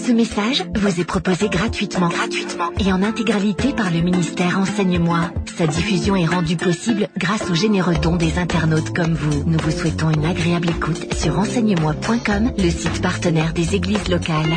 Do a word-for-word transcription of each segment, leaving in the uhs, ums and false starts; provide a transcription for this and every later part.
Ce message vous est proposé gratuitement, gratuitement et en intégralité par le ministère Enseigne-moi. Sa diffusion est rendue possible grâce aux généreux dons des internautes comme vous. Nous vous souhaitons une agréable écoute sur enseigne moi point com, le site partenaire des églises locales.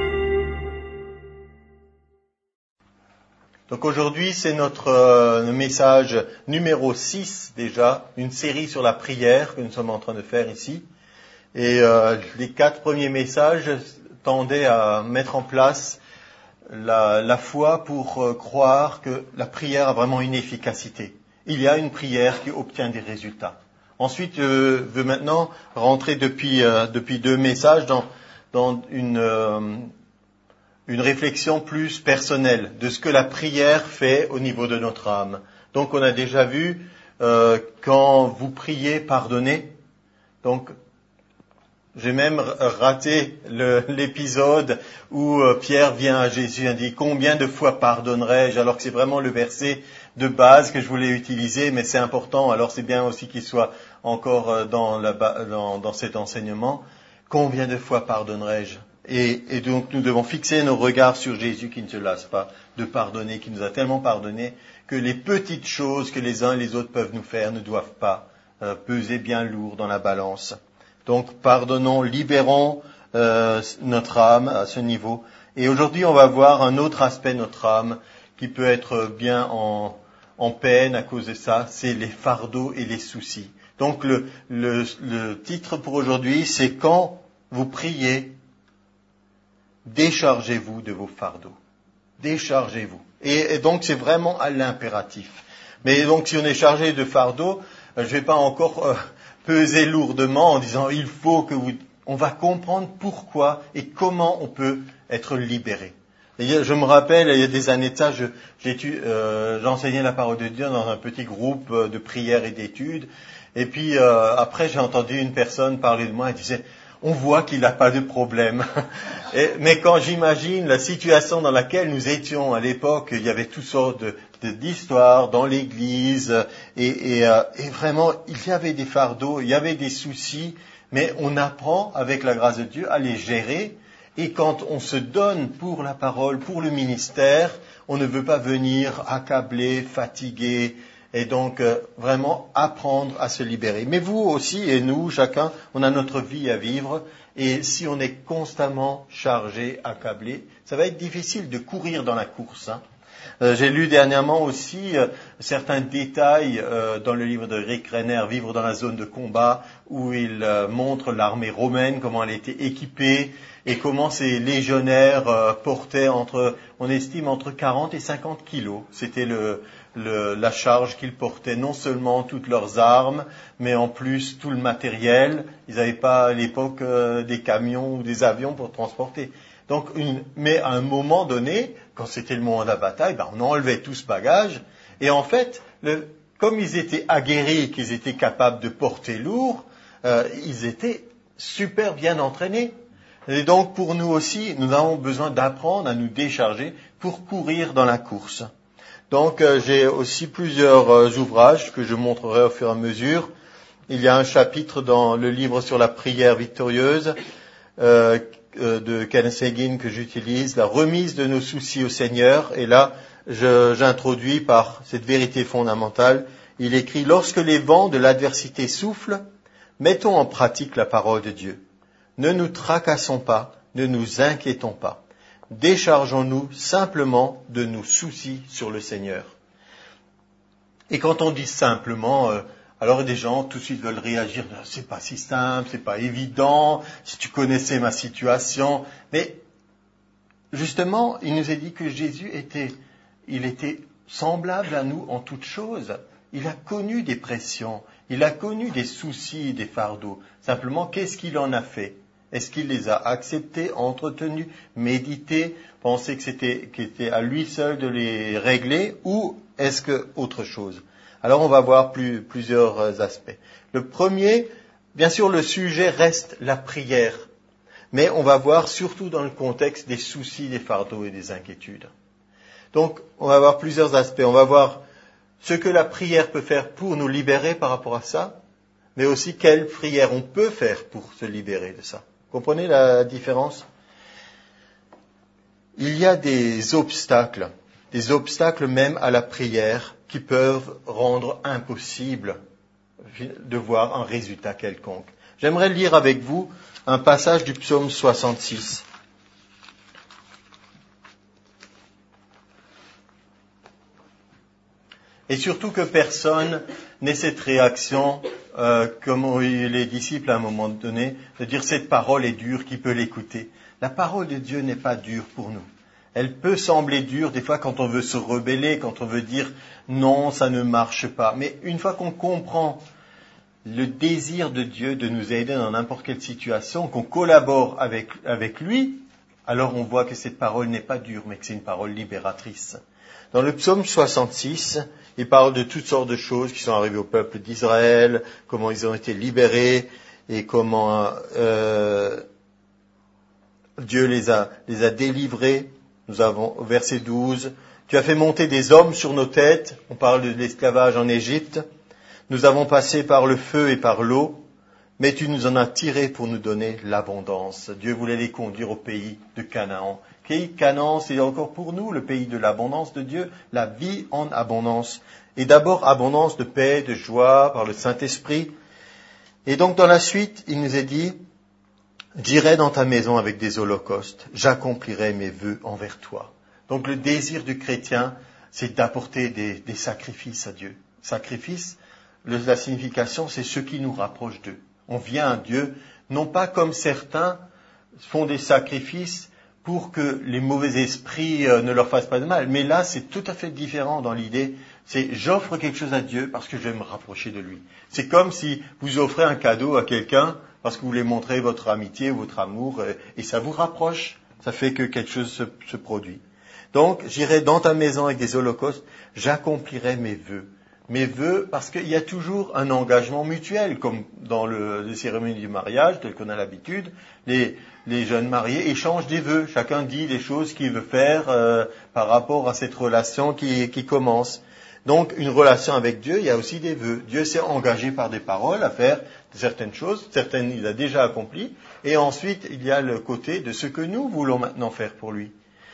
Donc aujourd'hui, c'est notre euh, message numéro six déjà, une série sur la prière que nous sommes en train de faire ici. Et euh, les quatre premiers messages tendaient à mettre en place la, la foi pour euh, croire que la prière a vraiment une efficacité. Il y a une prière qui obtient des résultats. Ensuite, je veux maintenant rentrer depuis, euh, depuis deux messages dans, dans une... Euh, une réflexion plus personnelle de ce que la prière fait au niveau de notre âme. Donc on a déjà vu, euh, quand vous priez, pardonnez. Donc j'ai même raté le, l'épisode où euh, Pierre vient à Jésus et dit « Combien de fois pardonnerai-je » alors que c'est vraiment le verset de base que je voulais utiliser, mais c'est important, alors c'est bien aussi qu'il soit encore dans, la, dans, dans cet enseignement. « Combien de fois pardonnerai-je » Et, et donc nous devons fixer nos regards sur Jésus qui ne se lasse pas de pardonner, qui nous a tellement pardonné que les petites choses que les uns et les autres peuvent nous faire ne doivent pas euh, peser bien lourd dans la balance. Donc pardonnons, libérons euh, notre âme à ce niveau. Et aujourd'hui on va voir un autre aspect de notre âme qui peut être bien en, en peine à cause de ça, c'est les fardeaux et les soucis. Donc le, le, le titre pour aujourd'hui c'est « Quand vous priez, déchargez-vous de vos fardeaux. » Déchargez-vous. Et, et donc c'est vraiment à l'impératif. Mais donc si on est chargé de fardeaux, je ne vais pas encore euh, peser lourdement en disant il faut que vous... On va comprendre pourquoi et comment on peut être libéré. Et je me rappelle, il y a des années de ça, je, euh, j'enseignais la parole de Dieu dans un petit groupe de prière et d'études. Et puis euh, après j'ai entendu une personne parler de moi et disait on voit qu'il n'a pas de problème. Et, mais quand j'imagine la situation dans laquelle nous étions à l'époque, il y avait toutes sortes de, de, d'histoires dans l'église, et, et, euh, et vraiment, il y avait des fardeaux, il y avait des soucis, mais on apprend, avec la grâce de Dieu, à les gérer. Et quand on se donne pour la parole, pour le ministère, on ne veut pas venir accabler, fatiguer, et donc euh, vraiment apprendre à se libérer. Mais vous aussi et nous, chacun, on a notre vie à vivre, et si on est constamment chargé, accablé, ça va être difficile de courir dans la course. Hein. Euh, j'ai lu dernièrement aussi euh, certains détails euh, dans le livre de Rick Renner, Vivre dans la zone de combat, où il euh, montre l'armée romaine, comment elle était équipée, et comment ces légionnaires euh, portaient entre, on estime entre quarante et cinquante kilos. C'était le, le, la charge qu'ils portaient, non seulement toutes leurs armes, mais en plus tout le matériel. Ils n'avaient pas à l'époque euh, des camions ou des avions pour transporter. Donc, une, mais à un moment donné, quand c'était le moment de la bataille, ben, on enlevait tout ce bagage. Et en fait, le, comme ils étaient aguerris, qu'ils étaient capables de porter lourd, euh, ils étaient super bien entraînés. Et donc, pour nous aussi, nous avons besoin d'apprendre à nous décharger pour courir dans la course. Donc, euh, j'ai aussi plusieurs euh, ouvrages que je montrerai au fur et à mesure. Il y a un chapitre dans le livre sur la prière victorieuse euh, de Kenneth Hagin que j'utilise, la remise de nos soucis au Seigneur. Et là, je, j'introduis par cette vérité fondamentale. Il écrit « Lorsque les vents de l'adversité soufflent, mettons en pratique la parole de Dieu. Ne nous tracassons pas, ne nous inquiétons pas. Déchargeons-nous simplement de nos soucis sur le Seigneur. » Et quand on dit simplement, euh, alors des gens tout de suite veulent réagir, c'est pas si simple, c'est pas évident, si tu connaissais ma situation. Mais justement, il nous est dit que Jésus était, il était semblable à nous en toutes choses. Il a connu des pressions, il a connu des soucis, des fardeaux. Simplement, qu'est-ce qu'il en a fait ? Est-ce qu'il les a acceptés, entretenus, médités, pensé que c'était, qu'il était à lui seul de les régler, ou est-ce que autre chose ? Alors on va voir plus, plusieurs aspects. Le premier, bien sûr le sujet reste la prière, mais on va voir surtout dans le contexte des soucis, des fardeaux et des inquiétudes. Donc on va voir plusieurs aspects. On va voir ce que la prière peut faire pour nous libérer par rapport à ça, mais aussi quelle prière on peut faire pour se libérer de ça. Comprenez la différence ? il y a des obstacles, des obstacles même à la prière qui peuvent rendre impossible de voir un résultat quelconque. J'aimerais lire avec vous un passage du psaume soixante-six. Et surtout que personne n'ait cette réaction, euh, comme ont eu les disciples à un moment donné, de dire cette parole est dure, qui peut l'écouter. La parole de Dieu n'est pas dure pour nous. Elle peut sembler dure des fois quand on veut se rebeller, quand on veut dire non, ça ne marche pas. Mais une fois qu'on comprend le désir de Dieu de nous aider dans n'importe quelle situation, qu'on collabore avec, avec lui, alors on voit que cette parole n'est pas dure, mais que c'est une parole libératrice. Dans le psaume soixante-six, il parle de toutes sortes de choses qui sont arrivées au peuple d'Israël, comment ils ont été libérés et comment euh, Dieu les a, les a délivrés. Nous avons, au verset douze, « Tu as fait monter des hommes sur nos têtes », on parle de l'esclavage en Égypte, « Nous avons passé par le feu et par l'eau, mais tu nous en as tirés pour nous donner l'abondance. » Dieu voulait les conduire au pays de Canaan. Le pays de Canaan, c'est encore pour nous le pays de l'abondance de Dieu, la vie en abondance. Et d'abord, abondance de paix, de joie par le Saint-Esprit. Et donc, dans la suite, il nous est dit, « J'irai dans ta maison avec des holocaustes, j'accomplirai mes vœux envers toi. » Donc, le désir du chrétien, c'est d'apporter des, des sacrifices à Dieu. Sacrifices, le, la signification, c'est ce qui nous rapproche d'eux. On vient à Dieu, non pas comme certains font des sacrifices pour que les mauvais esprits euh, ne leur fassent pas de mal. Mais là, c'est tout à fait différent dans l'idée. C'est j'offre quelque chose à Dieu parce que je vais me rapprocher de lui. C'est comme si vous offrez un cadeau à quelqu'un parce que vous voulez montrer votre amitié, votre amour, euh, et ça vous rapproche. Ça fait que quelque chose se, se produit. Donc, j'irai dans ta maison avec des holocaustes, j'accomplirai mes vœux. Mes vœux, parce qu'il y a toujours un engagement mutuel, comme dans le, les cérémonies du mariage, tel qu'on a l'habitude, les, les jeunes mariés échangent des vœux. Chacun dit les choses qu'il veut faire euh, par rapport à cette relation qui, qui commence. Donc, une relation avec Dieu, il y a aussi des vœux. Dieu s'est engagé par des paroles à faire certaines choses, certaines il a déjà accomplies, et ensuite il y a le côté de ce que nous voulons maintenant faire pour lui.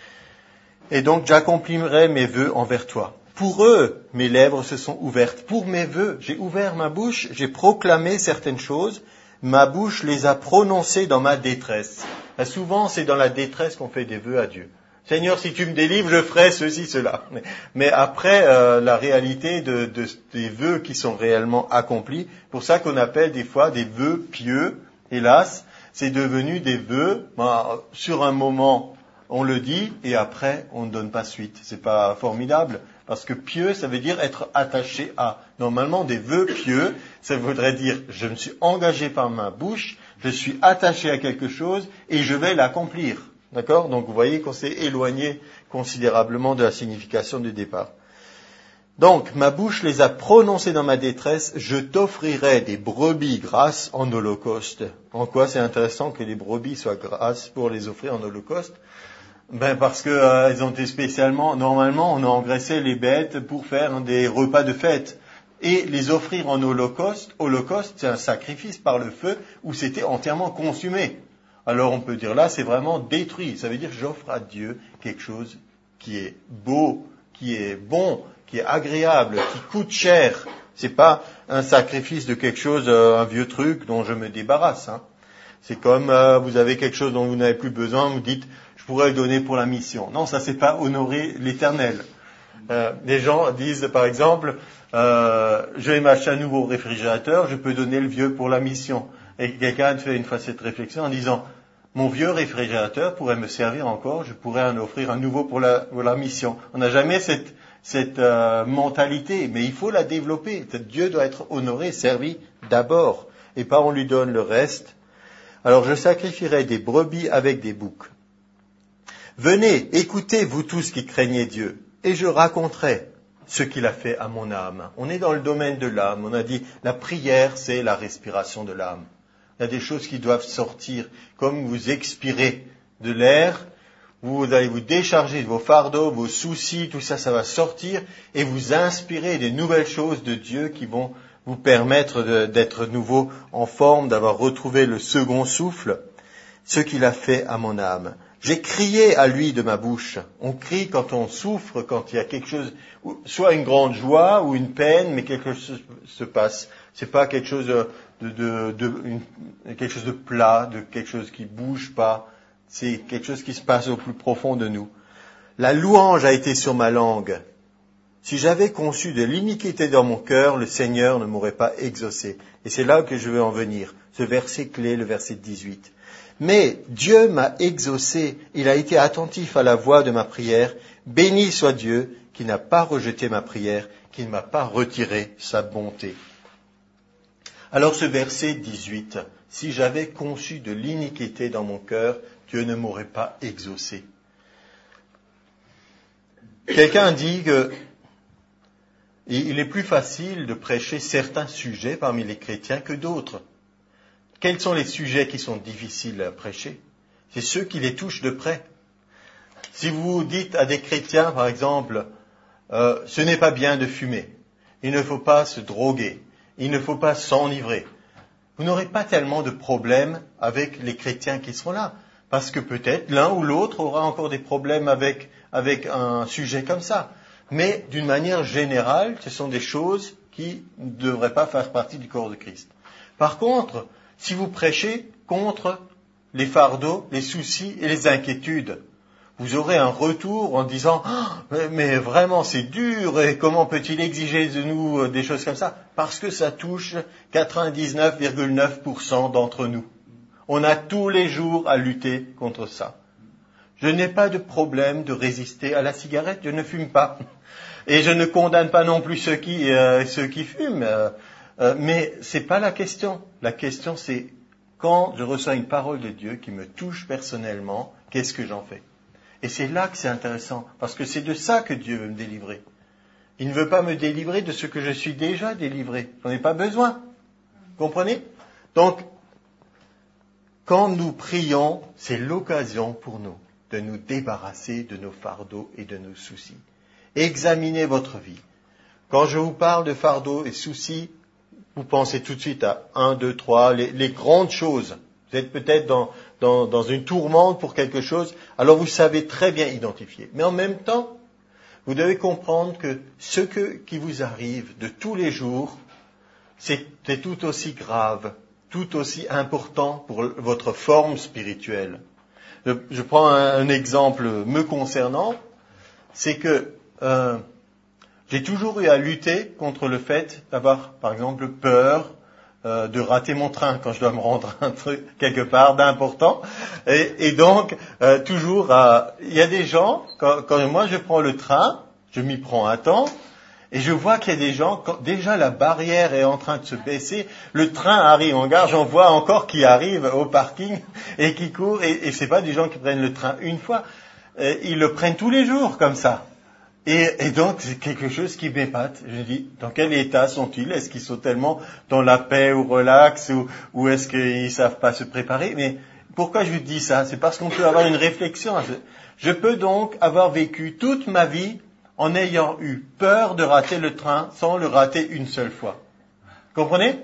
Et donc, j'accomplirai mes vœux envers toi. Pour eux, mes lèvres se sont ouvertes. Pour mes vœux, j'ai ouvert ma bouche, j'ai proclamé certaines choses. Ma bouche les a prononcées dans ma détresse. Et souvent, c'est dans la détresse qu'on fait des vœux à Dieu. Seigneur, si tu me délivres, je ferai ceci, cela. Mais, mais après, euh, la réalité de, de, des vœux qui sont réellement accomplis, pour ça qu'on appelle des fois des vœux pieux, hélas, c'est devenu des vœux, ben, sur un moment, on le dit, et après, on ne donne pas suite. C'est pas formidable? Parce que pieux, ça veut dire être attaché à. Normalement, des vœux pieux, ça voudrait dire je me suis engagé par ma bouche, je suis attaché à quelque chose et je vais l'accomplir. D'accord? Donc vous voyez qu'on s'est éloigné considérablement de la signification du départ. Donc, ma bouche les a prononcées dans ma détresse, je t'offrirai des brebis grasses en holocauste. En quoi c'est intéressant que les brebis soient grasses pour les offrir en holocauste? Ben parce que euh, elles ont été spécialement, normalement, on a engraissé les bêtes pour faire des repas de fête. Et les offrir en holocauste, holocauste, c'est un sacrifice par le feu où c'était entièrement consumé. Alors on peut dire là, c'est vraiment détruit. Ça veut dire j'offre à Dieu quelque chose qui est beau, qui est bon, qui est agréable, qui coûte cher. C'est pas un sacrifice de quelque chose, euh, un vieux truc dont je me débarrasse. Hein. C'est comme euh, vous avez quelque chose dont vous n'avez plus besoin, vous dites je pourrais le donner pour la mission. Non, ça c'est pas honorer l'Éternel. Euh, les gens disent par exemple, euh, je vais m'acheter un nouveau réfrigérateur, je peux donner le vieux pour la mission. Et quelqu'un fait une fois cette réflexion en disant, mon vieux réfrigérateur pourrait me servir encore, je pourrais en offrir un nouveau pour la, pour la mission. On n'a jamais cette, cette euh, mentalité, mais il faut la développer. Dieu doit être honoré, servi d'abord, et pas on lui donne le reste. Alors je sacrifierai des brebis avec des boucs. Venez, écoutez, vous tous qui craignez Dieu, et je raconterai ce qu'il a fait à mon âme. On est dans le domaine de l'âme. On a dit, la prière, c'est la respiration de l'âme. Il y a des choses qui doivent sortir, comme vous expirez de l'air, vous allez vous décharger de vos fardeaux, vos soucis, tout ça, ça va sortir, et vous inspirer des nouvelles choses de Dieu qui vont vous permettre de, d'être nouveau en forme, d'avoir retrouvé le second souffle, ce qu'il a fait à mon âme. J'ai crié à lui de ma bouche. On crie quand on souffre, quand il y a quelque chose, soit une grande joie ou une peine, mais quelque chose se passe. C'est pas quelque chose de, de, de une, quelque chose de plat, de quelque chose qui bouge pas. C'est quelque chose qui se passe au plus profond de nous. La louange a été sur ma langue. Si j'avais conçu de l'iniquité dans mon cœur, le Seigneur ne m'aurait pas exaucé. Et c'est là que je veux en venir. Ce verset clé, le verset dix-huit. Mais Dieu m'a exaucé, il a été attentif à la voix de ma prière. Béni soit Dieu qui n'a pas rejeté ma prière, qui ne m'a pas retiré sa bonté. Alors ce verset dix-huit, si j'avais conçu de l'iniquité dans mon cœur, Dieu ne m'aurait pas exaucé. Quelqu'un dit que il est plus facile de prêcher certains sujets parmi les chrétiens que d'autres. Quels sont les sujets qui sont difficiles à prêcher? C'est ceux qui les touchent de près. Si vous dites à des chrétiens, par exemple, euh, ce n'est pas bien de fumer, il ne faut pas se droguer, il ne faut pas s'enivrer, vous n'aurez pas tellement de problèmes avec les chrétiens qui seront là, parce que peut-être l'un ou l'autre aura encore des problèmes avec, avec un sujet comme ça. Mais d'une manière générale, ce sont des choses qui ne devraient pas faire partie du corps de Christ. Par contre, si vous prêchez contre les fardeaux, les soucis et les inquiétudes, vous aurez un retour en disant oh, « mais vraiment c'est dur et comment peut-il exiger de nous des choses comme ça ?» Parce que ça touche quatre-vingt-dix-neuf virgule neuf pour cent d'entre nous. On a tous les jours à lutter contre ça. Je n'ai pas de problème de résister à la cigarette, je ne fume pas. Et je ne condamne pas non plus ceux qui, euh, ceux qui fument. Euh, euh, mais c'est pas la question. La question c'est quand je reçois une parole de Dieu qui me touche personnellement, qu'est-ce que j'en fais? Et c'est là que c'est intéressant, parce que c'est de ça que Dieu veut me délivrer. Il ne veut pas me délivrer de ce que je suis déjà délivré. J'en ai pas besoin. Comprenez? Donc, quand nous prions, c'est l'occasion pour nous de nous débarrasser de nos fardeaux et de nos soucis. Examinez votre vie. Quand je vous parle de fardeaux et soucis, vous pensez tout de suite à un, deux, trois, les, les grandes choses. Vous êtes peut-être dans, dans, dans une tourmente pour quelque chose, alors vous savez très bien identifier. Mais en même temps, vous devez comprendre que ce que, qui vous arrive de tous les jours, c'est, c'est tout aussi grave, tout aussi important pour votre forme spirituelle. Je, je prends un, un exemple me concernant, c'est que euh, j'ai toujours eu à lutter contre le fait d'avoir, par exemple, peur euh, de rater mon train quand je dois me rendre un truc quelque part d'important. Et, et donc, euh, toujours, à, il y a des gens, quand, quand moi je prends le train, je m'y prends à temps, et je vois qu'il y a des gens, quand déjà la barrière est en train de se baisser, le train arrive en gare, j'en vois encore qui arrivent au parking et qui courent, et, et c'est pas des gens qui prennent le train une fois, et ils le prennent tous les jours comme ça. Et, et donc, c'est quelque chose qui m'épate. Je me dis, dans quel état sont-ils? Est-ce qu'ils sont tellement dans la paix ou relax, ou, ou est-ce qu'ils savent pas se préparer? Mais pourquoi je vous dis ça? C'est parce qu'on peut avoir une réflexion. Je peux donc avoir vécu toute ma vie en ayant eu peur de rater le train sans le rater une seule fois. Comprenez?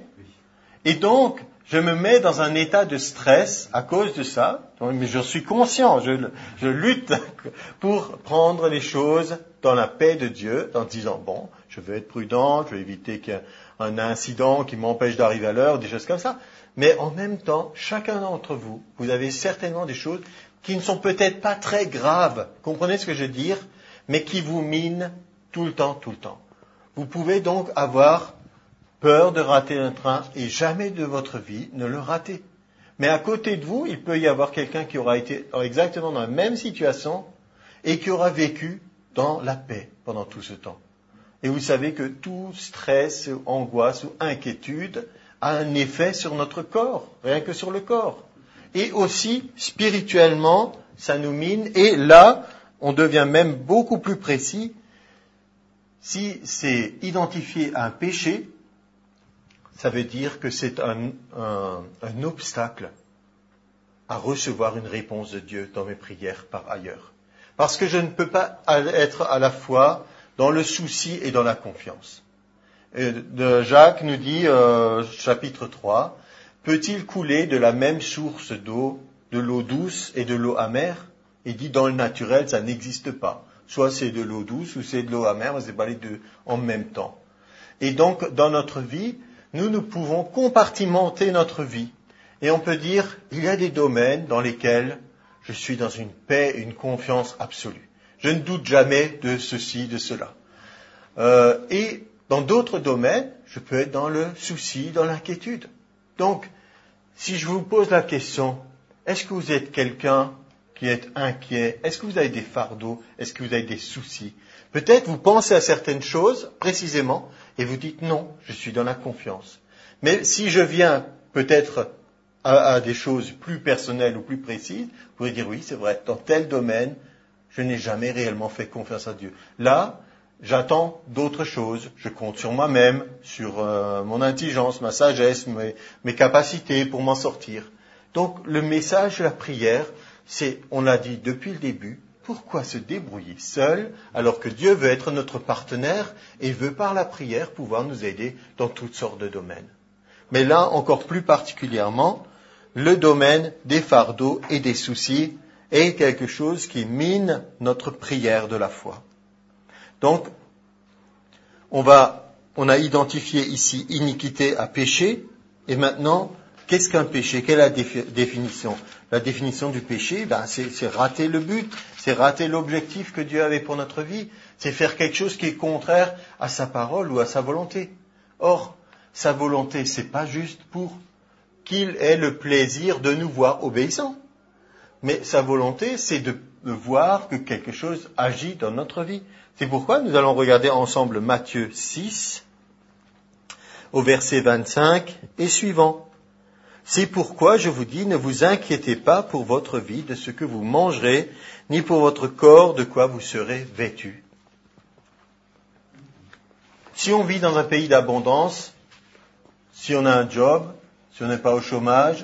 Et donc, je me mets dans un état de stress à cause de ça, mais je suis conscient, je, je lutte pour prendre les choses dans la paix de Dieu, en disant, bon, je veux être prudent, je veux éviter qu'il y ait un incident qui m'empêche d'arriver à l'heure, des choses comme ça. Mais en même temps, chacun d'entre vous, vous avez certainement des choses qui ne sont peut-être pas très graves, comprenez ce que je veux dire, mais qui vous minent tout le temps, tout le temps. Vous pouvez donc avoir peur de rater un train et jamais de votre vie ne le rater. Mais à côté de vous, il peut y avoir quelqu'un qui aura été exactement dans la même situation et qui aura vécu dans la paix pendant tout ce temps. Et vous savez que tout stress, angoisse ou inquiétude a un effet sur notre corps, rien que sur le corps. Et aussi, spirituellement, ça nous mine. Et là, on devient même beaucoup plus précis. Si c'est identifié à un péché, ça veut dire que c'est un, un, un obstacle à recevoir une réponse de Dieu dans mes prières par ailleurs. Parce que je ne peux pas être à la fois dans le souci et dans la confiance. Et de Jacques nous dit, euh, chapitre trois, « Peut-il couler de la même source d'eau, de l'eau douce et de l'eau amère ? Il dit dans le naturel, ça n'existe pas. Soit c'est de l'eau douce ou c'est de l'eau amère, mais c'est pas les deux en même temps. Et donc, dans notre vie, nous, nous pouvons compartimenter notre vie. Et on peut dire, il y a des domaines dans lesquels je suis dans une paix, une confiance absolue. Je ne doute jamais de ceci, de cela. Euh, et dans d'autres domaines, je peux être dans le souci, dans l'inquiétude. Donc, si je vous pose la question, est-ce que vous êtes quelqu'un qui est inquiet? Est-ce que vous avez des fardeaux? Est-ce que vous avez des soucis? Peut-être vous pensez à certaines choses précisément et vous dites non, je suis dans la confiance. Mais si je viens peut-être à, à des choses plus personnelles ou plus précises, vous pourrez dire oui, c'est vrai, dans tel domaine, je n'ai jamais réellement fait confiance à Dieu. Là, j'attends d'autres choses, je compte sur moi-même, sur euh, mon intelligence, ma sagesse, mes, mes capacités pour m'en sortir. Donc le message de la prière, c'est, on l'a dit depuis le début, pourquoi se débrouiller seul alors que Dieu veut être notre partenaire et veut par la prière pouvoir nous aider dans toutes sortes de domaines. Mais là, encore plus particulièrement, le domaine des fardeaux et des soucis est quelque chose qui mine notre prière de la foi. Donc, on va, on a identifié ici iniquité à péché, et maintenant, qu'est-ce qu'un péché? Quelle est la défi- définition? La définition du péché, ben, c'est, c'est rater le but, c'est rater l'objectif que Dieu avait pour notre vie, c'est faire quelque chose qui est contraire à sa parole ou à sa volonté. Or, sa volonté, c'est pas juste pour qu'il ait le plaisir de nous voir obéissants, mais sa volonté, c'est de, de voir que quelque chose agit dans notre vie. C'est pourquoi nous allons regarder ensemble Matthieu six, au verset vingt-cinq et suivant. C'est pourquoi je vous dis, ne vous inquiétez pas pour votre vie de ce que vous mangerez, ni pour votre corps de quoi vous serez vêtus. Si on vit dans un pays d'abondance, si on a un job, si on n'est pas au chômage,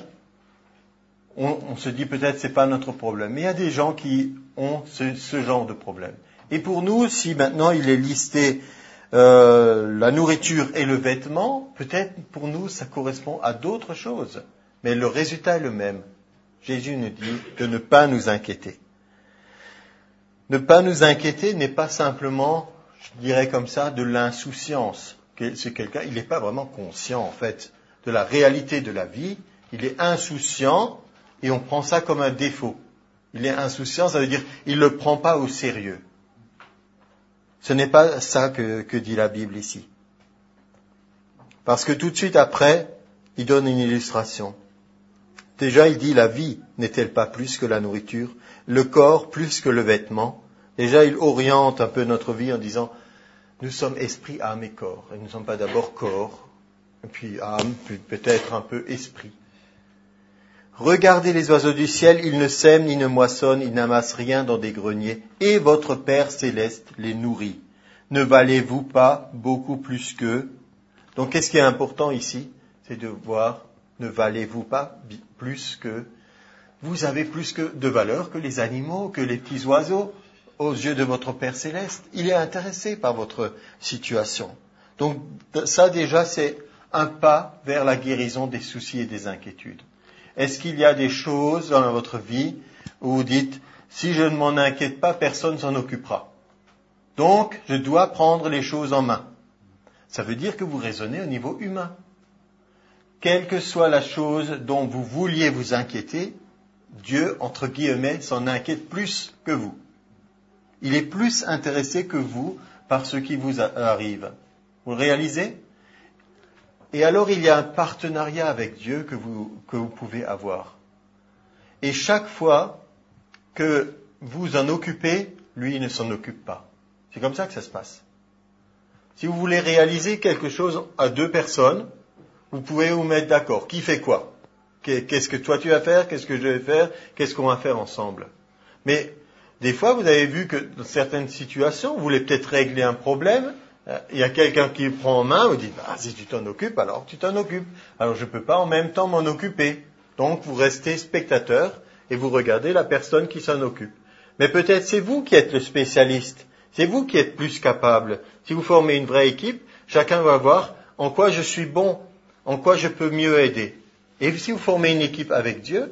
on, on se dit peut-être c'est pas notre problème. Mais il y a des gens qui ont ce, ce genre de problème. Et pour nous, si maintenant il est listé euh, la nourriture et le vêtement, peut-être pour nous ça correspond à d'autres choses. Mais le résultat est le même. Jésus nous dit de ne pas nous inquiéter. Ne pas nous inquiéter n'est pas simplement, je dirais comme ça, de l'insouciance. C'est quelqu'un, il n'est pas vraiment conscient en fait de la réalité de la vie. Il est insouciant et on prend ça comme un défaut. Il est insouciant, ça veut dire il ne le prend pas au sérieux. Ce n'est pas ça que, que dit la Bible ici. Parce que tout de suite après, il donne une illustration. Déjà, il dit la vie n'est-elle pas plus que la nourriture, le corps plus que le vêtement. Déjà, il oriente un peu notre vie en disant nous sommes esprit, âme et corps. Et nous ne sommes pas d'abord corps, puis âme, puis peut-être un peu esprit. Regardez les oiseaux du ciel, ils ne sèment ni ne moissonnent, ils n'amassent rien dans des greniers, et votre Père céleste les nourrit. Ne valez-vous pas beaucoup plus qu'eux? Donc, qu'est-ce qui est important ici? C'est de voir, ne valez-vous pas plus que... Vous avez plus que de valeur que les animaux, que les petits oiseaux, aux yeux de votre Père céleste. Il est intéressé par votre situation. Donc, ça déjà, c'est un pas vers la guérison des soucis et des inquiétudes. Est-ce qu'il y a des choses dans votre vie où vous dites, si je ne m'en inquiète pas, personne ne s'en occupera. Donc, je dois prendre les choses en main. Ça veut dire que vous raisonnez au niveau humain. Quelle que soit la chose dont vous vouliez vous inquiéter, Dieu, entre guillemets, s'en inquiète plus que vous. Il est plus intéressé que vous par ce qui vous arrive. Vous le réalisez ? Et alors, il y a un partenariat avec Dieu que vous, que vous pouvez avoir. Et chaque fois que vous en occupez, lui, il ne s'en occupe pas. C'est comme ça que ça se passe. Si vous voulez réaliser quelque chose à deux personnes, vous pouvez vous mettre d'accord. Qui fait quoi? Qu'est-ce que toi tu vas faire? Qu'est-ce que je vais faire? Qu'est-ce qu'on va faire ensemble? Mais des fois, vous avez vu que dans certaines situations, vous voulez peut-être régler un problème. Il y a quelqu'un qui le prend en main, vous dites, ah, si tu t'en occupes, alors tu t'en occupes. Alors je ne peux pas en même temps m'en occuper. Donc vous restez spectateur et vous regardez la personne qui s'en occupe. Mais peut-être c'est vous qui êtes le spécialiste. C'est vous qui êtes plus capable. Si vous formez une vraie équipe, chacun va voir en quoi je suis bon, en quoi je peux mieux aider. Et si vous formez une équipe avec Dieu,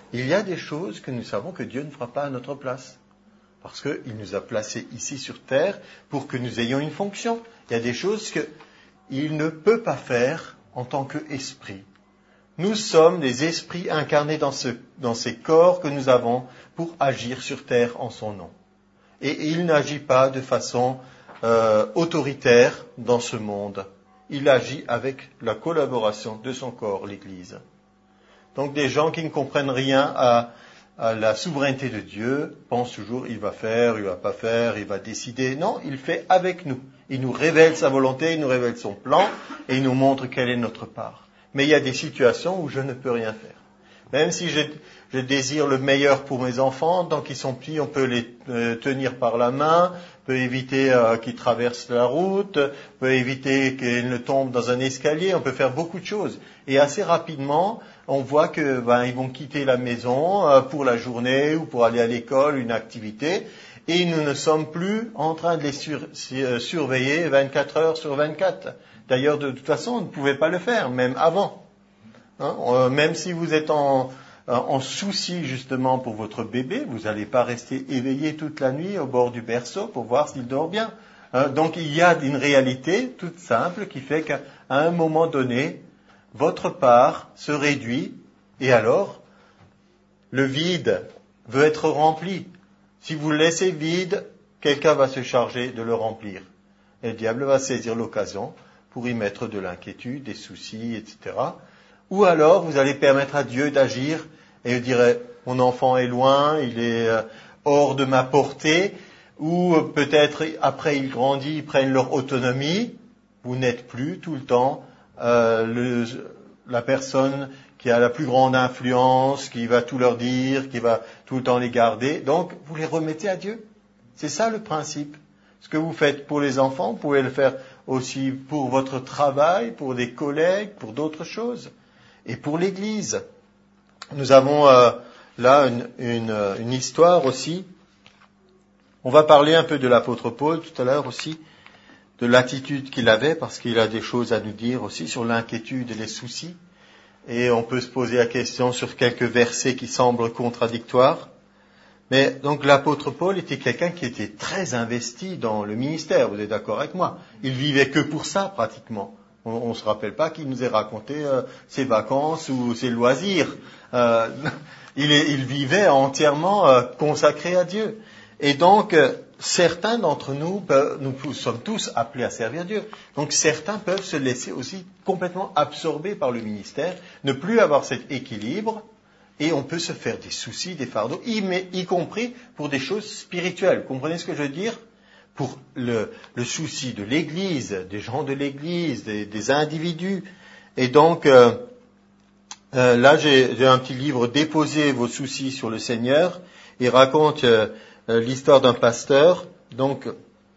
il y a des choses que nous savons que Dieu ne fera pas à notre place. Parce qu'il nous a placés ici sur terre pour que nous ayons une fonction. Il y a des choses qu'il ne peut pas faire en tant qu'esprit. Nous sommes des esprits incarnés dans, ce, dans ces corps que nous avons pour agir sur terre en son nom. Et il n'agit pas de façon euh, autoritaire dans ce monde. Il agit avec la collaboration de son corps, l'Église. Donc des gens qui ne comprennent rien à, à la souveraineté de Dieu pensent toujours il va faire, il va pas faire, il va décider. Non, il fait avec nous. Il nous révèle sa volonté, il nous révèle son plan et il nous montre quelle est notre part. Mais il y a des situations où je ne peux rien faire. Même si je, je désire le meilleur pour mes enfants, tant qu'ils sont petits, on peut les euh, tenir par la main, peut éviter euh, qu'ils traversent la route, peut éviter qu'ils ne tombent dans un escalier, on peut faire beaucoup de choses. Et assez rapidement, on voit que ben, ils vont quitter la maison euh, pour la journée ou pour aller à l'école, une activité, et nous ne sommes plus en train de les sur, sur, surveiller vingt-quatre heures sur vingt-quatre. D'ailleurs, de toute façon, on ne pouvait pas le faire, même avant. Hein, euh, même si vous êtes en, en souci justement pour votre bébé, vous n'allez pas rester éveillé toute la nuit au bord du berceau pour voir s'il dort bien. Hein, donc il y a une réalité toute simple qui fait qu'à un moment donné, votre part se réduit et alors le vide veut être rempli. Si vous le laissez vide, quelqu'un va se charger de le remplir. Et le diable va saisir l'occasion pour y mettre de l'inquiétude, des soucis, et cetera. Ou alors, vous allez permettre à Dieu d'agir et vous direz, mon enfant est loin, il est hors de ma portée, ou peut-être après il grandit, ils prennent leur autonomie. Vous n'êtes plus tout le temps euh, le, la personne qui a la plus grande influence, qui va tout leur dire, qui va tout le temps les garder. Donc, vous les remettez à Dieu. C'est ça le principe. Ce que vous faites pour les enfants, vous pouvez le faire aussi pour votre travail, pour des collègues, pour d'autres choses. Et pour l'Église, nous avons euh, là une, une, une histoire aussi. On va parler un peu de l'apôtre Paul tout à l'heure aussi, de l'attitude qu'il avait, parce qu'il a des choses à nous dire aussi sur l'inquiétude et les soucis. Et on peut se poser la question sur quelques versets qui semblent contradictoires. Mais donc l'apôtre Paul était quelqu'un qui était très investi dans le ministère, vous êtes d'accord avec moi? Il vivait que pour ça pratiquement. On ne se rappelle pas qu'il nous ait raconté euh, ses vacances ou ses loisirs. Euh, il, est, il vivait entièrement euh, consacré à Dieu. Et donc, euh, certains d'entre nous, peuvent, nous sommes tous appelés à servir Dieu. Donc, certains peuvent se laisser aussi complètement absorber par le ministère, ne plus avoir cet équilibre, et on peut se faire des soucis, des fardeaux, y, mais, y compris pour des choses spirituelles. Vous comprenez ce que je veux dire ? Pour le, le souci de l'Église, des gens de l'Église, des, des individus. Et donc, euh, euh, là, j'ai, j'ai un petit livre, Déposez vos soucis sur le Seigneur. Il raconte euh, l'histoire d'un pasteur. Donc,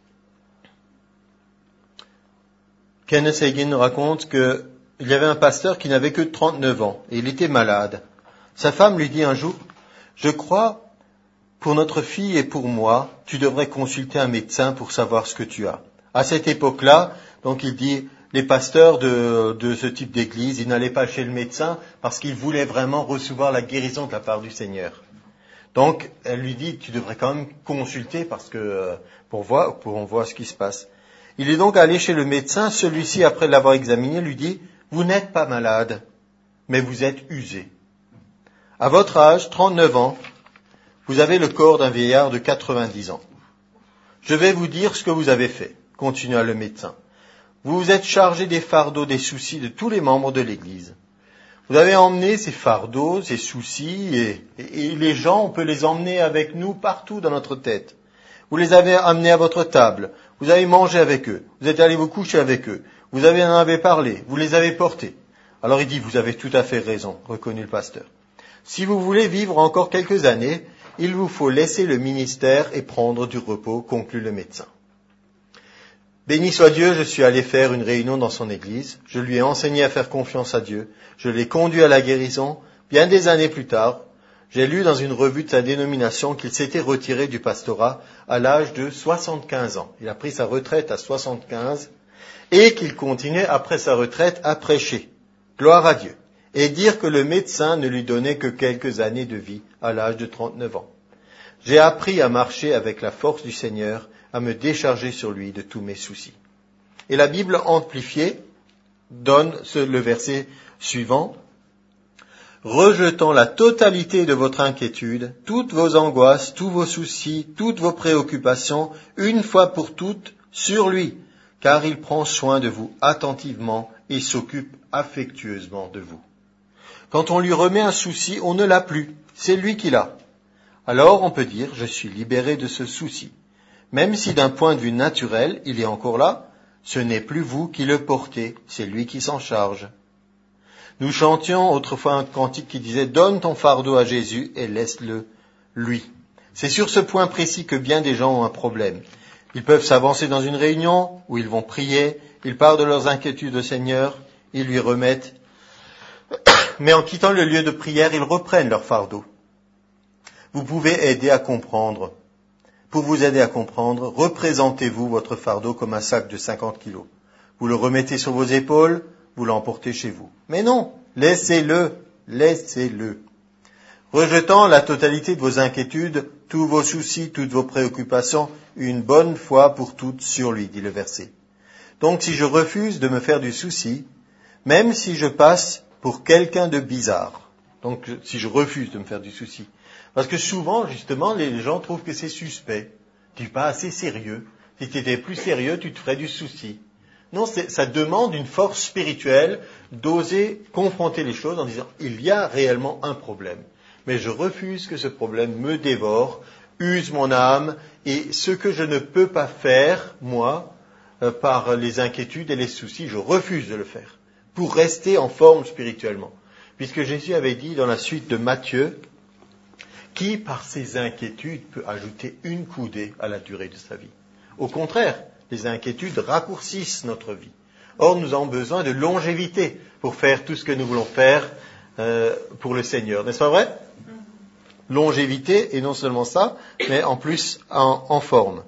Kenneth Hagin raconte qu'il y avait un pasteur qui n'avait que trente-neuf ans et il était malade. Sa femme lui dit un jour, « Je crois, pour notre fille et pour moi, tu devrais consulter un médecin pour savoir ce que tu as. » À cette époque-là, donc il dit, les pasteurs de, de ce type d'église, ils n'allaient pas chez le médecin parce qu'ils voulaient vraiment recevoir la guérison de la part du Seigneur. Donc, elle lui dit, tu devrais quand même consulter parce que, pour voir, pour on voit ce qui se passe. Il est donc allé chez le médecin. Celui-ci, après l'avoir examiné, lui dit, vous n'êtes pas malade, mais vous êtes usé. À votre âge, trente-neuf ans, vous avez le corps d'un vieillard de quatre-vingt-dix ans. Je vais vous dire ce que vous avez fait, continua le médecin. Vous vous êtes chargé des fardeaux, des soucis de tous les membres de l'Église. Vous avez emmené ces fardeaux, ces soucis, et, et, et les gens, on peut les emmener avec nous partout dans notre tête. Vous les avez amenés à votre table, vous avez mangé avec eux, vous êtes allé vous coucher avec eux, vous avez, en avez parlé, vous les avez portés. Alors il dit, vous avez tout à fait raison, reconnut le pasteur. Si vous voulez vivre encore quelques années, il vous faut laisser le ministère et prendre du repos, conclut le médecin. Béni soit Dieu, je suis allé faire une réunion dans son église, je lui ai enseigné à faire confiance à Dieu, je l'ai conduit à la guérison. Bien des années plus tard, j'ai lu dans une revue de sa dénomination qu'il s'était retiré du pastorat à l'âge de soixante-quinze ans. Il a pris sa retraite à soixante-quinze et qu'il continuait après sa retraite à prêcher. Gloire à Dieu. et dire que le médecin ne lui donnait que quelques années de vie à l'âge de trente-neuf ans. J'ai appris à marcher avec la force du Seigneur, à me décharger sur lui de tous mes soucis. Et la Bible amplifiée donne ce, le verset suivant. Rejetant la totalité de votre inquiétude, toutes vos angoisses, tous vos soucis, toutes vos préoccupations, une fois pour toutes, sur lui, car il prend soin de vous attentivement et s'occupe affectueusement de vous. Quand on lui remet un souci, on ne l'a plus, c'est lui qui l'a. Alors on peut dire, je suis libéré de ce souci. Même si d'un point de vue naturel, il est encore là, ce n'est plus vous qui le portez, c'est lui qui s'en charge. Nous chantions autrefois un cantique qui disait « Donne ton fardeau à Jésus et laisse-le lui ». C'est sur ce point précis que bien des gens ont un problème. Ils peuvent s'avancer dans une réunion où ils vont prier, ils parlent de leurs inquiétudes au Seigneur, ils lui remettent. Mais en quittant le lieu de prière, ils reprennent leur fardeau. Vous pouvez aider à comprendre. Pour vous aider à comprendre, représentez-vous votre fardeau comme un sac de cinquante kilos. Vous le remettez sur vos épaules, vous l'emportez chez vous. Mais non, laissez-le, laissez-le. Rejetant la totalité de vos inquiétudes, tous vos soucis, toutes vos préoccupations, une bonne fois pour toutes sur lui, dit le verset. Donc si je refuse de me faire du souci, même si je passe pour quelqu'un de bizarre, donc si je refuse de me faire du souci, parce que souvent, justement, les gens trouvent que c'est suspect. Tu n'es pas assez sérieux. Si tu étais plus sérieux, tu te ferais du souci. Non, c'est, ça demande une force spirituelle d'oser confronter les choses en disant « il y a réellement un problème, mais je refuse que ce problème me dévore, use mon âme, et ce que je ne peux pas faire, moi, euh, par les inquiétudes et les soucis, je refuse de le faire, pour rester en forme spirituellement. » Puisque Jésus avait dit dans la suite de Matthieu, qui, par ses inquiétudes, peut ajouter une coudée à la durée de sa vie. Au contraire, les inquiétudes raccourcissent notre vie. Or, nous avons besoin de longévité pour faire tout ce que nous voulons faire euh, pour le Seigneur. N'est-ce pas vrai? Longévité, et non seulement ça, mais en plus en, en forme.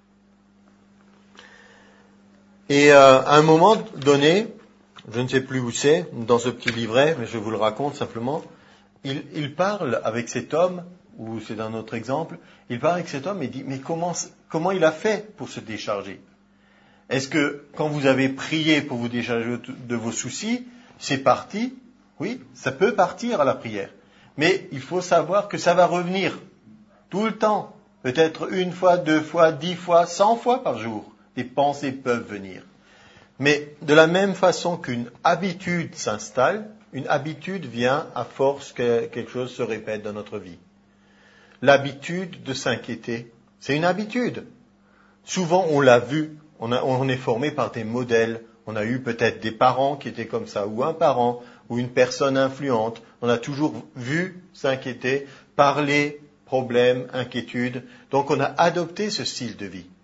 Et euh, à un moment donné, je ne sais plus où c'est, dans ce petit livret, mais je vous le raconte simplement, il, il parle avec cet homme, ou c'est un autre exemple, il parle avec cet homme et dit, mais comment, comment il a fait pour se décharger? Est-ce que quand vous avez prié pour vous décharger de vos soucis, c'est parti? Oui, ça peut partir à la prière. Mais il faut savoir que ça va revenir tout le temps. Peut-être une fois, deux fois, dix fois, cent fois par jour. Des pensées peuvent venir. Mais de la même façon qu'une habitude s'installe, une habitude vient à force que quelque chose se répète dans notre vie. L'habitude de s'inquiéter, c'est une habitude. Souvent, on l'a vu, on, a, on est formé par des modèles. On a eu peut-être des parents qui étaient comme ça, ou un parent, ou une personne influente. On a toujours vu s'inquiéter, parler, problèmes, inquiétudes. Donc, on a adopté ce style de vie.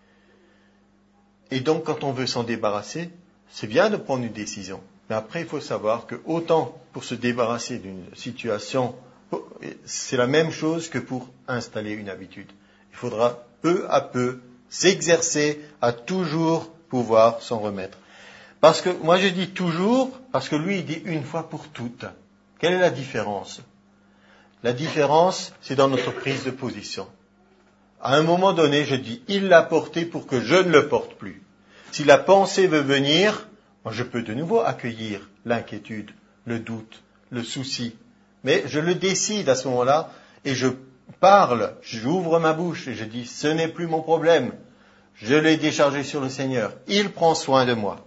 Et donc, quand on veut s'en débarrasser, c'est bien de prendre une décision. Mais après, il faut savoir que autant pour se débarrasser d'une situation, c'est la même chose que pour installer une habitude. Il faudra peu à peu s'exercer à toujours pouvoir s'en remettre. Parce que, moi je dis toujours, parce que lui il dit une fois pour toutes. Quelle est la différence? La différence, c'est dans notre prise de position. À un moment donné, je dis, il l'a porté pour que je ne le porte plus. Si la pensée veut venir, moi je peux de nouveau accueillir l'inquiétude, le doute, le souci. Mais je le décide à ce moment-là et je parle, j'ouvre ma bouche et je dis, ce n'est plus mon problème. Je l'ai déchargé sur le Seigneur. Il prend soin de moi.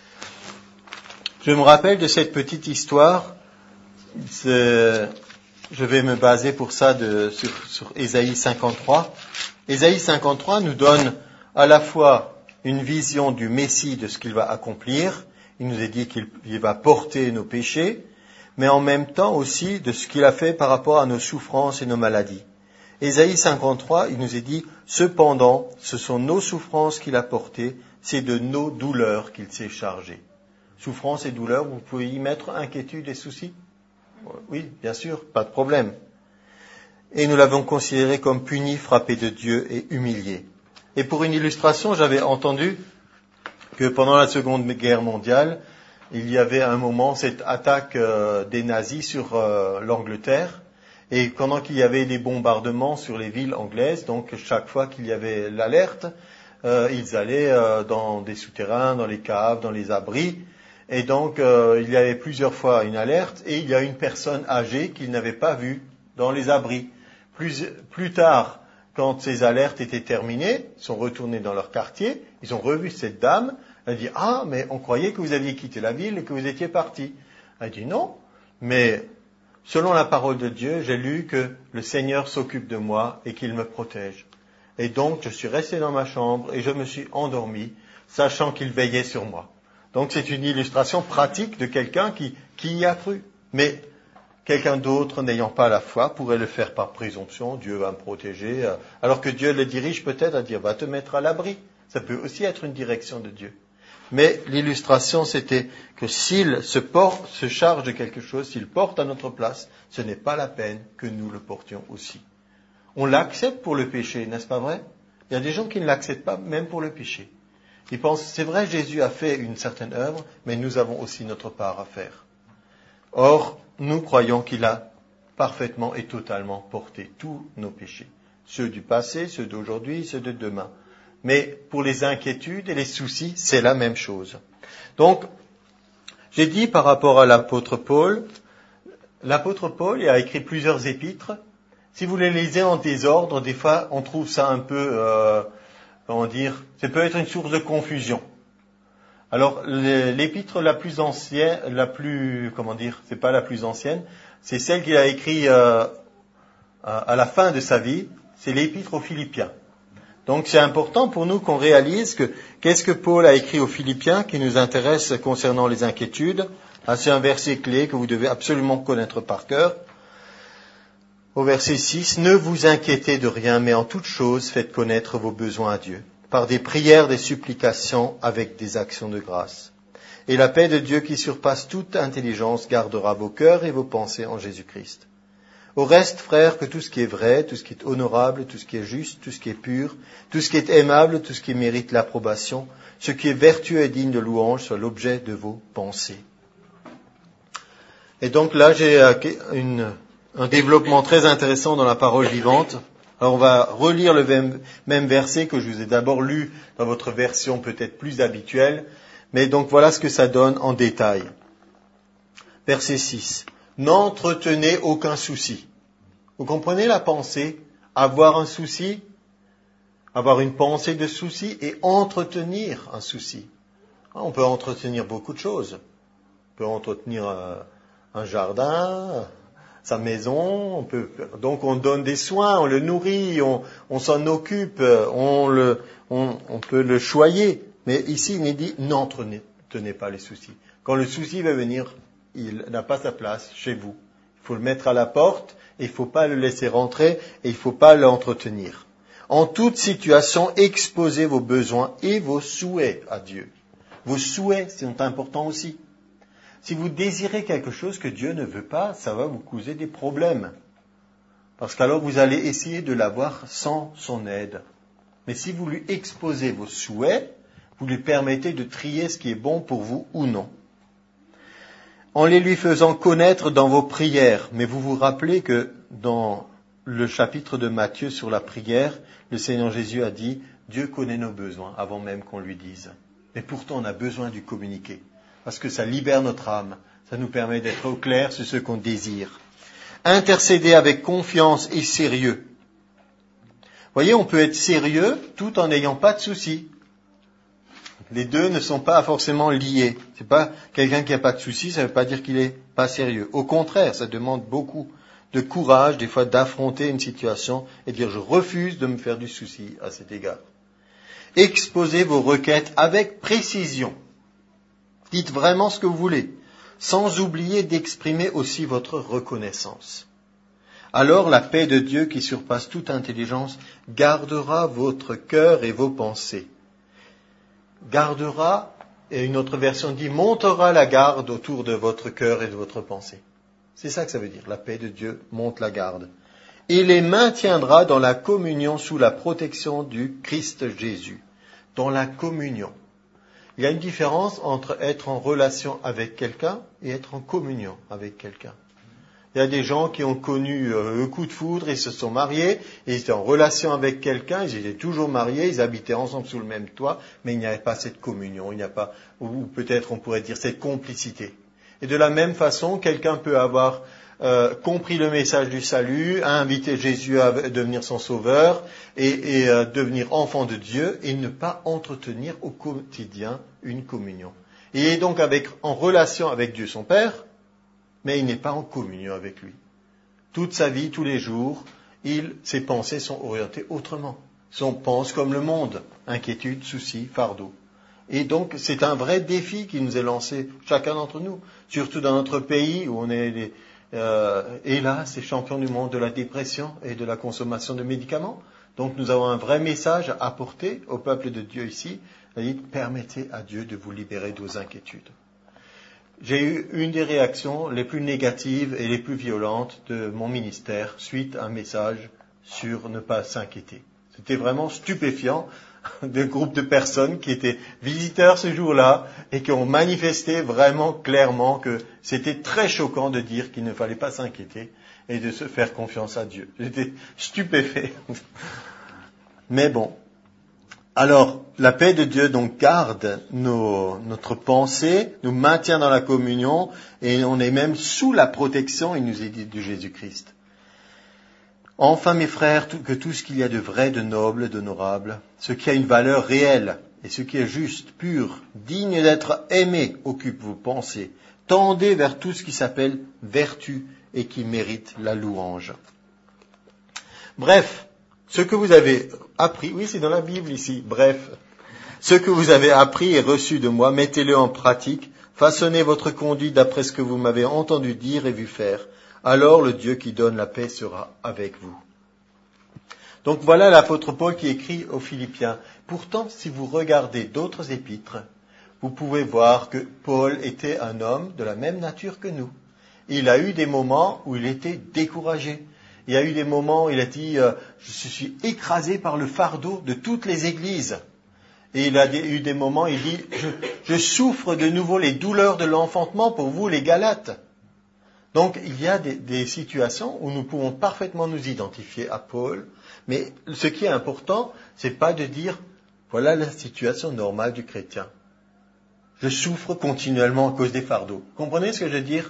Je me rappelle de cette petite histoire. C'est, je vais me baser pour ça de, sur, sur Ésaïe cinquante-trois. Ésaïe cinquante-trois nous donne à la fois une vision du Messie, de ce qu'il va accomplir. Il nous est dit qu'il il va porter nos péchés, mais en même temps aussi de ce qu'il a fait par rapport à nos souffrances et nos maladies. Ésaïe cinquante-trois, il nous est dit, cependant, ce sont nos souffrances qu'il a portées, c'est de nos douleurs qu'il s'est chargé. Souffrance et douleur, vous pouvez y mettre inquiétude et soucis? Oui, bien sûr, pas de problème. Et nous l'avons considéré comme puni, frappé de Dieu et humilié. Et pour une illustration, j'avais entendu que pendant la Seconde Guerre mondiale, il y avait un moment cette attaque euh, des nazis sur euh, l'Angleterre. Et pendant qu'il y avait des bombardements sur les villes anglaises, donc chaque fois qu'il y avait l'alerte, euh, ils allaient euh, dans des souterrains, dans les caves, dans les abris. Et donc euh, il y avait plusieurs fois une alerte et il y a une personne âgée qu'ils n'avaient pas vue dans les abris. Plus, plus tard, quand ces alertes étaient terminées, ils sont retournés dans leur quartier, ils ont revu cette dame, elle a dit « Ah, mais on croyait que vous aviez quitté la ville et que vous étiez parti. » Elle a dit « Non, mais selon la parole de Dieu, j'ai lu que le Seigneur s'occupe de moi et qu'il me protège. Et donc, je suis resté dans ma chambre et je me suis endormi, sachant qu'il veillait sur moi. » Donc, c'est une illustration pratique de quelqu'un qui, qui y a cru. Mais quelqu'un d'autre, n'ayant pas la foi, pourrait le faire par présomption. Dieu va me protéger. Alors que Dieu le dirige peut-être à dire, va te mettre à l'abri. Ça peut aussi être une direction de Dieu. Mais l'illustration, c'était que s'il se porte, se charge de quelque chose, s'il porte à notre place, ce n'est pas la peine que nous le portions aussi. On l'accepte pour le péché, n'est-ce pas vrai? Il y a des gens qui ne l'acceptent pas, même pour le péché. Ils pensent, c'est vrai, Jésus a fait une certaine œuvre, mais nous avons aussi notre part à faire. Or, nous croyons qu'il a parfaitement et totalement porté tous nos péchés. Ceux du passé, ceux d'aujourd'hui, ceux de demain. Mais pour les inquiétudes et les soucis, c'est la même chose. Donc, j'ai dit par rapport à l'apôtre Paul, l'apôtre Paul a écrit plusieurs épîtres. Si vous les lisez en désordre, des fois, on trouve ça un peu, euh, comment dire, ça peut être une source de confusion. Alors, l'épître la plus ancienne, la plus, comment dire, c'est pas la plus ancienne, c'est celle qu'il a écrite euh, à la fin de sa vie, c'est l'épître aux Philippiens. Donc, c'est important pour nous qu'on réalise que qu'est-ce que Paul a écrit aux Philippiens qui nous intéresse concernant les inquiétudes. Ah, c'est un verset clé que vous devez absolument connaître par cœur. Au verset six, « Ne vous inquiétez de rien, mais en toute chose, faites connaître vos besoins à Dieu, par des prières, des supplications, avec des actions de grâce. Et la paix de Dieu qui surpasse toute intelligence gardera vos cœurs et vos pensées en Jésus-Christ. Au reste, frères, que tout ce qui est vrai, tout ce qui est honorable, tout ce qui est juste, tout ce qui est pur, tout ce qui est aimable, tout ce qui mérite l'approbation, ce qui est vertueux et digne de louange soit l'objet de vos pensées. » Et donc là, j'ai une, un développement très intéressant dans la parole vivante. Alors on va relire le même, même verset que je vous ai d'abord lu dans votre version peut-être plus habituelle. Mais donc voilà ce que ça donne en détail. Verset six. N'entretenez aucun souci. Vous comprenez la pensée? Avoir un souci, avoir une pensée de souci et entretenir un souci. On peut entretenir beaucoup de choses. On peut entretenir un, un jardin, sa maison. On peut, donc on donne des soins, on le nourrit, on, on s'en occupe, on, le, on, on peut le choyer. Mais ici, il est dit, n'entretenez pas les soucis. Quand le souci va venir, il n'a pas sa place chez vous. Il faut le mettre à la porte, et il ne faut pas le laisser rentrer, et il ne faut pas l'entretenir. En toute situation, exposez vos besoins et vos souhaits à Dieu. Vos souhaits sont importants aussi. Si vous désirez quelque chose que Dieu ne veut pas, ça va vous causer des problèmes. Parce qu'alors vous allez essayer de l'avoir sans son aide. Mais si vous lui exposez vos souhaits, vous lui permettez de trier ce qui est bon pour vous ou non. En les lui faisant connaître dans vos prières. Mais vous vous rappelez que dans le chapitre de Matthieu sur la prière, le Seigneur Jésus a dit « Dieu connaît nos besoins avant même qu'on lui dise ». Mais pourtant, on a besoin de lui communiquer. Parce que ça libère notre âme. Ça nous permet d'être au clair sur ce qu'on désire. Intercéder avec confiance et sérieux. Vous voyez, on peut être sérieux tout en n'ayant pas de soucis. Les deux ne sont pas forcément liés. C'est pas quelqu'un qui n'a pas de soucis, ça ne veut pas dire qu'il est pas sérieux. Au contraire, ça demande beaucoup de courage, des fois, d'affronter une situation et dire je refuse de me faire du souci à cet égard. Exposez vos requêtes avec précision. Dites vraiment ce que vous voulez, sans oublier d'exprimer aussi votre reconnaissance. Alors la paix de Dieu qui surpasse toute intelligence gardera votre cœur et vos pensées. Gardera, et une autre version dit, montera la garde autour de votre cœur et de votre pensée. C'est ça que ça veut dire, la paix de Dieu monte la garde. Et les maintiendra dans la communion sous la protection du Christ Jésus. Dans la communion. Il y a une différence entre être en relation avec quelqu'un et être en communion avec quelqu'un. Il y a des gens qui ont connu euh, le coup de foudre, ils se sont mariés, ils étaient en relation avec quelqu'un, ils étaient toujours mariés, ils habitaient ensemble sous le même toit, mais il n'y avait pas cette communion, il n'y a pas, ou peut-être on pourrait dire cette complicité. Et de la même façon, quelqu'un peut avoir euh, compris le message du salut, a invité Jésus à devenir son sauveur et, et euh, devenir enfant de Dieu et ne pas entretenir au quotidien une communion. Il est donc avec, en relation avec Dieu son Père, mais il n'est pas en communion avec lui. Toute sa vie, tous les jours, il, ses pensées sont orientées autrement. On pense comme le monde, inquiétude, soucis, fardeau. Et donc, c'est un vrai défi qui nous est lancé, chacun d'entre nous, surtout dans notre pays où on est, les, euh, hélas, les champions du monde de la dépression et de la consommation de médicaments. Donc, nous avons un vrai message à apporter au peuple de Dieu ici. C'est-à-dire, permettez à Dieu de vous libérer de vos inquiétudes. J'ai eu une des réactions les plus négatives et les plus violentes de mon ministère suite à un message sur ne pas s'inquiéter. C'était vraiment stupéfiant, de groupes de personnes qui étaient visiteurs ce jour-là et qui ont manifesté vraiment clairement que c'était très choquant de dire qu'il ne fallait pas s'inquiéter et de se faire confiance à Dieu. J'étais stupéfait. Mais bon. Alors, la paix de Dieu donc garde nos, notre pensée, nous maintient dans la communion et on est même sous la protection, il nous est dit, de Jésus-Christ. Enfin, mes frères, tout, que tout ce qu'il y a de vrai, de noble, d'honorable, ce qui a une valeur réelle et ce qui est juste, pur, digne d'être aimé, occupe vos pensées. Tendez vers tout ce qui s'appelle vertu et qui mérite la louange. Bref, ce que vous avez appris, oui, c'est dans la Bible ici, bref, ce que vous avez appris et reçu de moi, mettez-le en pratique, façonnez votre conduite d'après ce que vous m'avez entendu dire et vu faire. Alors le Dieu qui donne la paix sera avec vous. Donc voilà l'apôtre Paul qui écrit aux Philippiens. Pourtant, si vous regardez d'autres épîtres, vous pouvez voir que Paul était un homme de la même nature que nous. Il a eu des moments où il était découragé. Il y a eu des moments où il a dit euh, « Je suis écrasé par le fardeau de toutes les églises ». Et il a eu des moments où il dit je, « Je souffre de nouveau les douleurs de l'enfantement pour vous les Galates ». Donc il y a des, des situations où nous pouvons parfaitement nous identifier à Paul, mais ce qui est important, c'est pas de dire voilà la situation normale du chrétien. Je souffre continuellement à cause des fardeaux. Comprenez ce que je veux dire?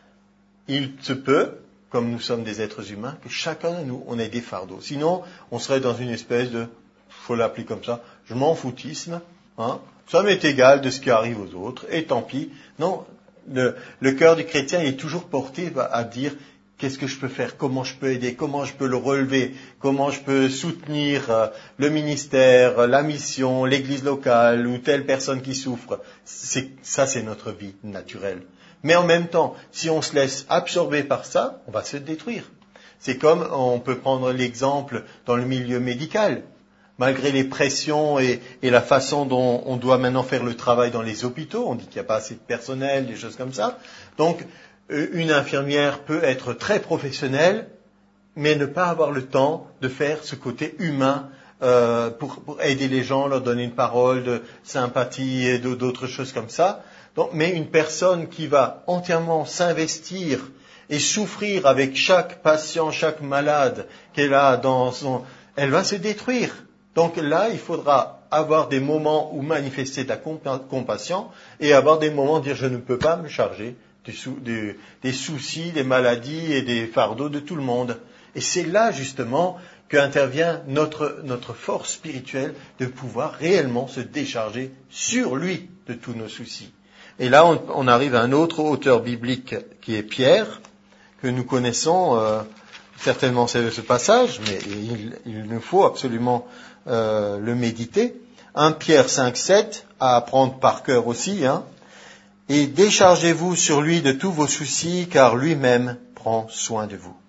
Il se peut, comme nous sommes des êtres humains, que chacun de nous on ait des fardeaux. Sinon, on serait dans une espèce de, faut l'appeler comme ça, je m'en foutisme, hein, ça m'est égal de ce qui arrive aux autres, et tant pis. Non. Le, le cœur du chrétien est toujours porté à dire qu'est-ce que je peux faire, comment je peux aider, comment je peux le relever, comment je peux soutenir euh, le ministère, la mission, l'église locale ou telle personne qui souffre. C'est, ça, c'est notre vie naturelle. Mais en même temps, si on se laisse absorber par ça, on va se détruire. C'est comme on peut prendre l'exemple dans le milieu médical. Malgré les pressions et, et la façon dont on doit maintenant faire le travail dans les hôpitaux, on dit qu'il n'y a pas assez de personnel, des choses comme ça. Donc, une infirmière peut être très professionnelle, mais ne pas avoir le temps de faire ce côté humain euh, pour, pour aider les gens, leur donner une parole de sympathie et d'autres choses comme ça. Donc, mais une personne qui va entièrement s'investir et souffrir avec chaque patient, chaque malade qu'elle a dans son... Elle va se détruire. Donc là, il faudra avoir des moments où manifester de la compassion et avoir des moments où dire je ne peux pas me charger des, sou- des, des soucis, des maladies et des fardeaux de tout le monde. Et c'est là justement qu'intervient notre, notre force spirituelle de pouvoir réellement se décharger sur lui de tous nos soucis. Et là, on, on arrive à un autre auteur biblique qui est Pierre, que nous connaissons euh, certainement c'est ce passage, mais il, il nous faut absolument euh, le méditer. un Pierre cinq sept, à apprendre par cœur aussi, hein. Et déchargez-vous sur lui de tous vos soucis, car lui-même prend soin de vous.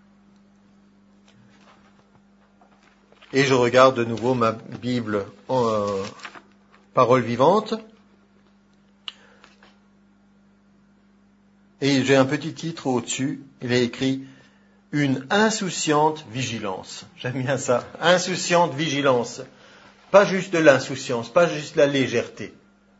Et je regarde de nouveau ma Bible en euh, parole vivante. Et j'ai un petit titre au-dessus, il est écrit « Une insouciante vigilance ». J'aime bien ça, insouciante vigilance. Pas juste de l'insouciance, pas juste la légèreté.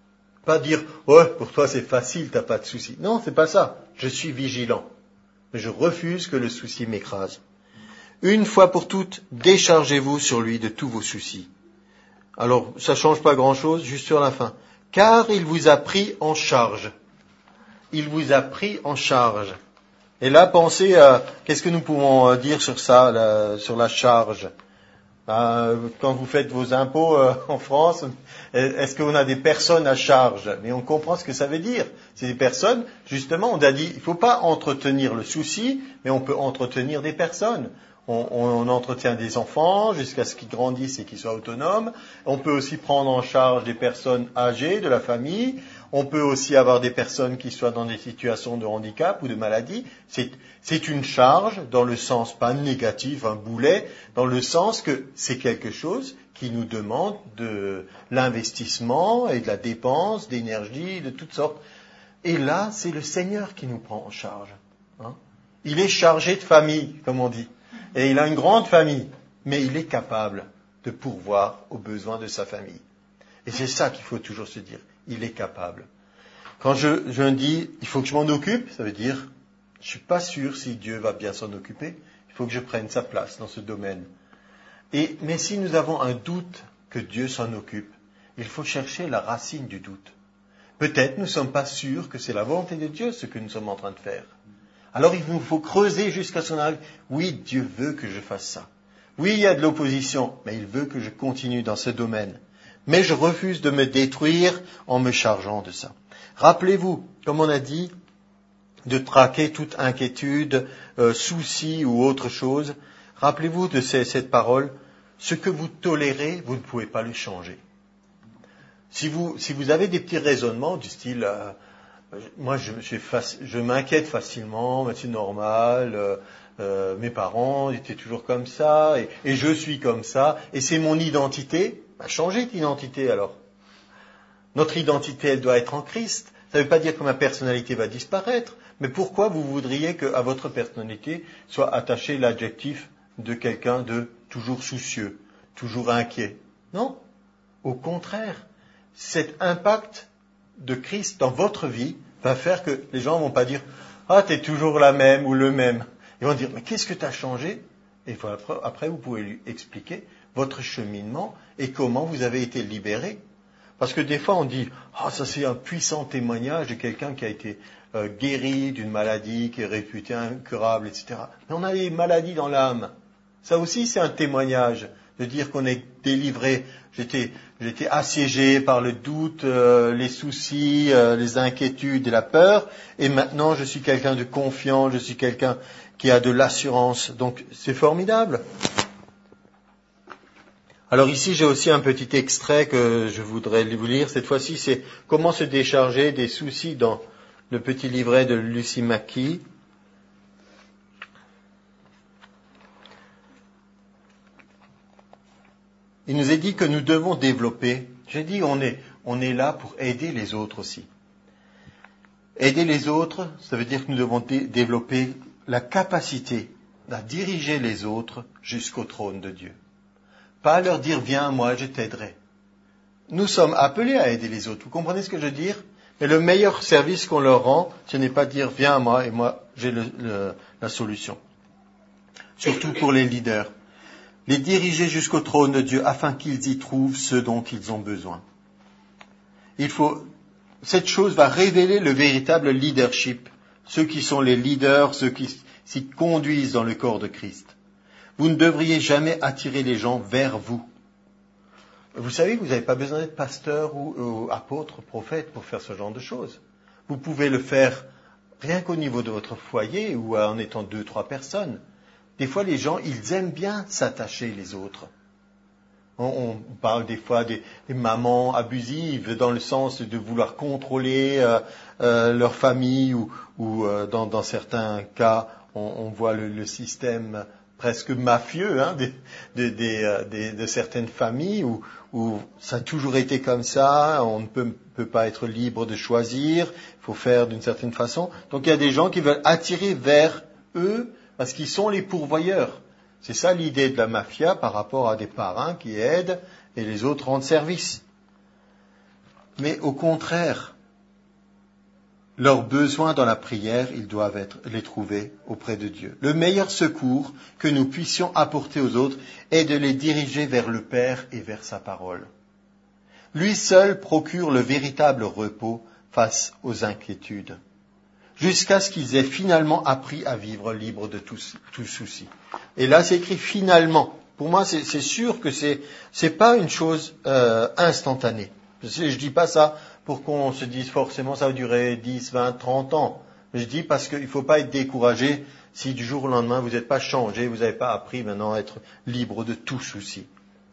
Pas dire, ouais, pour toi c'est facile, t'as pas de souci. Non, c'est pas ça. Je suis vigilant. Mais je refuse que le souci m'écrase. Une fois pour toutes, déchargez-vous sur lui de tous vos soucis. Alors, ça change pas grand-chose, juste sur la fin. Car il vous a pris en charge. Il vous a pris en charge. Et là, pensez à, qu'est-ce que nous pouvons dire sur ça, la, sur la charge? Ben, quand vous faites vos impôts euh, en France, est-ce qu'on a des personnes à charge? Mais on comprend ce que ça veut dire. C'est des personnes, justement, on a dit, il ne faut pas entretenir le souci, mais on peut entretenir des personnes. On, on entretient des enfants jusqu'à ce qu'ils grandissent et qu'ils soient autonomes. On peut aussi prendre en charge des personnes âgées de la famille. On peut aussi avoir des personnes qui soient dans des situations de handicap ou de maladie. C'est, c'est une charge dans le sens, pas négatif, un boulet, dans le sens que c'est quelque chose qui nous demande de l'investissement et de la dépense, d'énergie, de toutes sortes. Et là, c'est le Seigneur qui nous prend en charge. Hein. Il est chargé de famille, comme on dit. Et il a une grande famille, mais il est capable de pourvoir aux besoins de sa famille. Et c'est ça qu'il faut toujours se dire. Il est capable. Quand je, je dis, il faut que je m'en occupe, ça veut dire, je suis pas sûr si Dieu va bien s'en occuper. Il faut que je prenne sa place dans ce domaine. Et, mais si nous avons un doute que Dieu s'en occupe, il faut chercher la racine du doute. Peut-être nous ne sommes pas sûrs que c'est la volonté de Dieu ce que nous sommes en train de faire. Alors il nous faut creuser jusqu'à son arrivée. Oui, Dieu veut que je fasse ça. Oui, il y a de l'opposition, mais il veut que je continue dans ce domaine. Mais je refuse de me détruire en me chargeant de ça. Rappelez-vous, comme on a dit, de traquer toute inquiétude, euh, souci ou autre chose. Rappelez-vous de ces, cette parole. Ce que vous tolérez, vous ne pouvez pas le changer. Si vous, si vous avez des petits raisonnements du style... Euh, Moi, je, je, je m'inquiète facilement, mais c'est normal, euh, euh, mes parents étaient toujours comme ça, et, et je suis comme ça, et c'est mon identité. Bah, changez d'identité alors. Notre identité, elle doit être en Christ. Ça ne veut pas dire que ma personnalité va disparaître, mais pourquoi vous voudriez qu'à votre personnalité soit attaché l'adjectif de quelqu'un de toujours soucieux, toujours inquiet? Non, au contraire, cet impact de Christ dans votre vie va faire que les gens ne vont pas dire « Ah, t'es toujours la même ou le même ». Ils vont dire « Mais qu'est-ce que t'as changé ?» Et après, vous pouvez lui expliquer votre cheminement et comment vous avez été libéré. Parce que des fois, on dit « Ah, ça c'est un puissant témoignage de quelqu'un qui a été euh, guéri d'une maladie, qui est réputée incurable, et cetera » Mais on a des maladies dans l'âme. Ça aussi, c'est un témoignage de dire qu'on est délivré. J'étais, j'étais assiégé par le doute, euh, les soucis, euh, les inquiétudes et la peur, et maintenant je suis quelqu'un de confiant, je suis quelqu'un qui a de l'assurance. Donc c'est formidable. Alors ici j'ai aussi un petit extrait que je voudrais vous lire. Cette fois-ci c'est comment se décharger des soucis dans le petit livret de Lucy Mackey. Il nous est dit que nous devons développer, j'ai dit on est, on est là pour aider les autres aussi. Aider les autres, ça veut dire que nous devons dé- développer la capacité à diriger les autres jusqu'au trône de Dieu. Pas leur dire viens moi je t'aiderai. Nous sommes appelés à aider les autres, vous comprenez ce que je veux dire? Mais le meilleur service qu'on leur rend, ce n'est pas dire viens à moi et moi j'ai le, le, la solution. Surtout pour les leaders. Les diriger jusqu'au trône de Dieu afin qu'ils y trouvent ce dont ils ont besoin. Il faut, cette chose va révéler le véritable leadership, ceux qui sont les leaders, ceux qui s'y conduisent dans le corps de Christ. Vous ne devriez jamais attirer les gens vers vous. Vous savez que vous n'avez pas besoin d'être pasteur ou, ou apôtre, prophète pour faire ce genre de choses. Vous pouvez le faire rien qu'au niveau de votre foyer ou en étant deux, trois personnes. Des fois, les gens, ils aiment bien s'attacher les autres. On, on parle des fois des, des mamans abusives dans le sens de vouloir contrôler euh, euh, leur famille ou, ou euh, dans, dans certains cas, on, on voit le, le système presque mafieux hein, de, de, de, de, de certaines familles où, où ça a toujours été comme ça, on ne peut, peut pas être libre de choisir, il faut faire d'une certaine façon. Donc il y a des gens qui veulent attirer vers eux parce qu'ils sont les pourvoyeurs. C'est ça l'idée de la mafia par rapport à des parrains qui aident et les autres rendent service. mais au contraire, leurs besoins dans la prière, ils doivent être, les trouver auprès de Dieu. Le meilleur secours que nous puissions apporter aux autres est de les diriger vers le Père et vers sa parole. Lui seul procure le véritable repos face aux inquiétudes, jusqu'à ce qu'ils aient finalement appris à vivre libres de tout, tout souci. Et là, c'est écrit finalement. Pour moi, c'est, c'est sûr que c'est, c'est pas une chose euh, instantanée. Je, je dis pas ça pour qu'on se dise forcément ça va durer dix, vingt, trente ans. Je dis parce qu'il ne faut pas être découragé si du jour au lendemain vous n'êtes pas changé, vous n'avez pas appris maintenant à être libre de tout souci.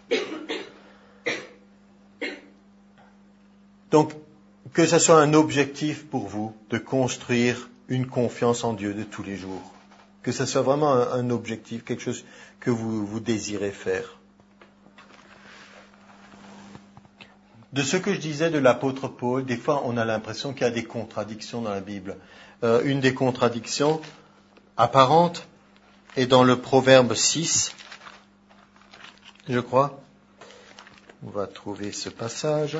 Donc, que ce soit un objectif pour vous de construire une confiance en Dieu de tous les jours. Que ce soit vraiment un, un objectif, quelque chose que vous, vous désirez faire. De ce que je disais de l'apôtre Paul, des fois on a l'impression qu'il y a des contradictions dans la Bible. Euh, une des contradictions apparentes est dans le Proverbe six, je crois. On va trouver ce passage.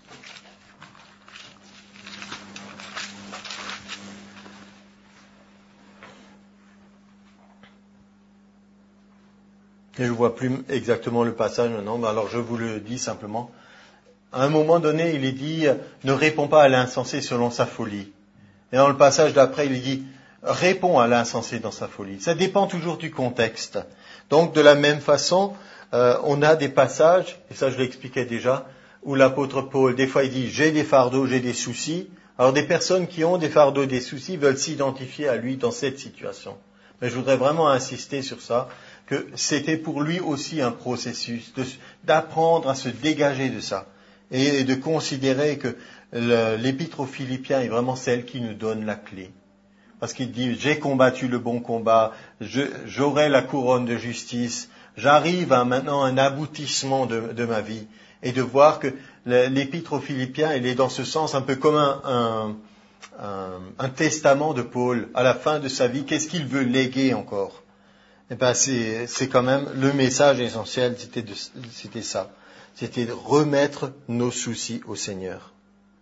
Et je ne vois plus exactement le passage maintenant, mais alors je vous le dis simplement. À un moment donné, il est dit « Ne réponds pas à l'insensé selon sa folie ». Et dans le passage d'après, il est dit « Réponds à l'insensé dans sa folie ». Ça dépend toujours du contexte. Donc de la même façon, euh, on a des passages, et ça je l'expliquais déjà, où l'apôtre Paul, des fois il dit « J'ai des fardeaux, j'ai des soucis ». Alors des personnes qui ont des fardeaux, des soucis, veulent s'identifier à lui dans cette situation. Mais je voudrais vraiment insister sur ça, que c'était pour lui aussi un processus de, d'apprendre à se dégager de ça et de considérer que le, l'épître aux Philippiens est vraiment celle qui nous donne la clé. Parce qu'il dit, j'ai combattu le bon combat, je, j'aurai la couronne de justice, j'arrive à maintenant un aboutissement de, de ma vie. Et de voir que l'épître aux Philippiens, il est dans ce sens un peu comme un, un, un, un testament de Paul. À la fin de sa vie, qu'est-ce qu'il veut léguer encore ? Eh ben, c'est, c'est quand même le message essentiel, c'était, de, c'était ça. C'était de remettre nos soucis au Seigneur.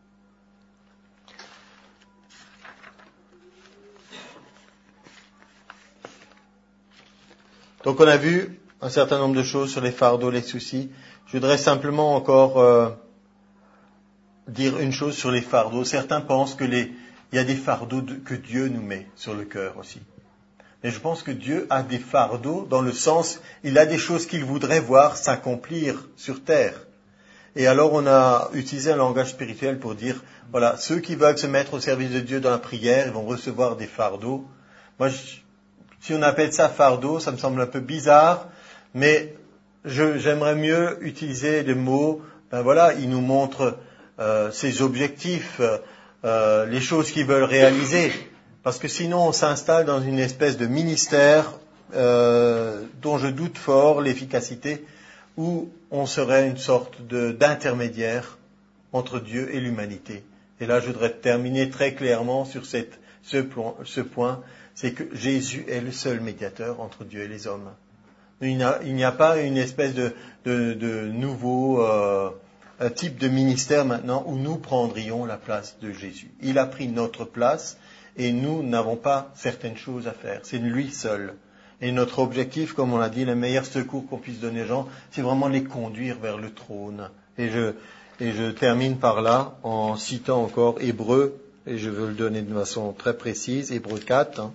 Donc on a vu un certain nombre de choses sur les fardeaux, les soucis. Je voudrais simplement encore euh, dire une chose sur les fardeaux. Certains pensent que les, il y a des fardeaux de, que Dieu nous met sur le cœur aussi. Mais je pense que Dieu a des fardeaux dans le sens, il a des choses qu'il voudrait voir s'accomplir sur terre. Et alors on a utilisé un langage spirituel pour dire, voilà, ceux qui veulent se mettre au service de Dieu dans la prière, ils vont recevoir des fardeaux. Moi, je, si on appelle ça fardeau, ça me semble un peu bizarre, mais je, j'aimerais mieux utiliser le mot, ben voilà, il nous montre euh, ses objectifs, euh, les choses qu'ils veulent réaliser. Parce que sinon, on s'installe dans une espèce de ministère euh, dont je doute fort l'efficacité, où on serait une sorte de, d'intermédiaire entre Dieu et l'humanité. Et là, je voudrais terminer très clairement sur cette, ce, point, ce point, c'est que Jésus est le seul médiateur entre Dieu et les hommes. Il n'y a, il n'y a pas une espèce de, de, de nouveau euh, type de ministère maintenant où nous prendrions la place de Jésus. Il a pris notre place. Et nous n'avons pas certaines choses à faire. C'est lui seul. Et notre objectif, comme on l'a dit, le meilleur secours qu'on puisse donner aux gens, c'est vraiment les conduire vers le trône. Et je, et je termine par là en citant encore Hébreux, et je veux le donner de façon très précise, Hébreux quatre.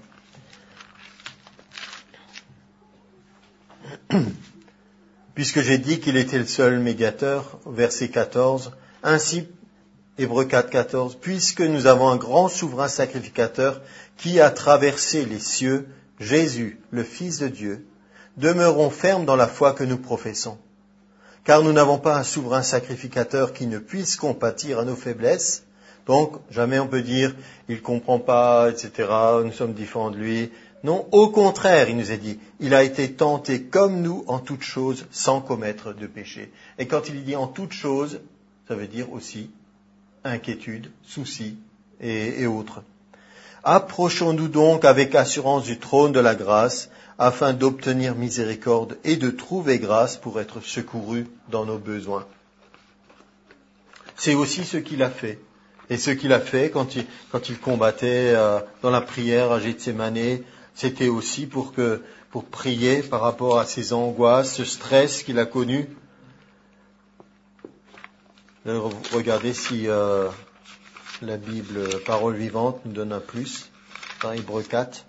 Hein. Puisque j'ai dit qu'il était le seul médiateur, verset quatorze, ainsi, Hébreux quatre, quatorze, puisque nous avons un grand souverain sacrificateur qui a traversé les cieux, Jésus, le Fils de Dieu, demeurons fermes dans la foi que nous professons. Car nous n'avons pas un souverain sacrificateur qui ne puisse compatir à nos faiblesses. Donc, jamais on peut dire, il ne comprend pas, et cetera, nous sommes différents de lui. Non, au contraire, il nous est dit, il a été tenté comme nous en toutes choses sans commettre de péché. Et quand il dit en toutes choses, ça veut dire aussi inquiétude, soucis et, et autres. Approchons-nous donc avec assurance du trône de la grâce, afin d'obtenir miséricorde et de trouver grâce pour être secourus dans nos besoins. c'est aussi ce qu'il a fait. Et ce qu'il a fait quand il, quand il combattait euh, dans la prière à Gethsémanée, c'était aussi pour que, pour prier par rapport à ses angoisses, ce stress qu'il a connu. Regardez si euh, la Bible Parole Vivante nous donne un plus, dans Hébreux quatre.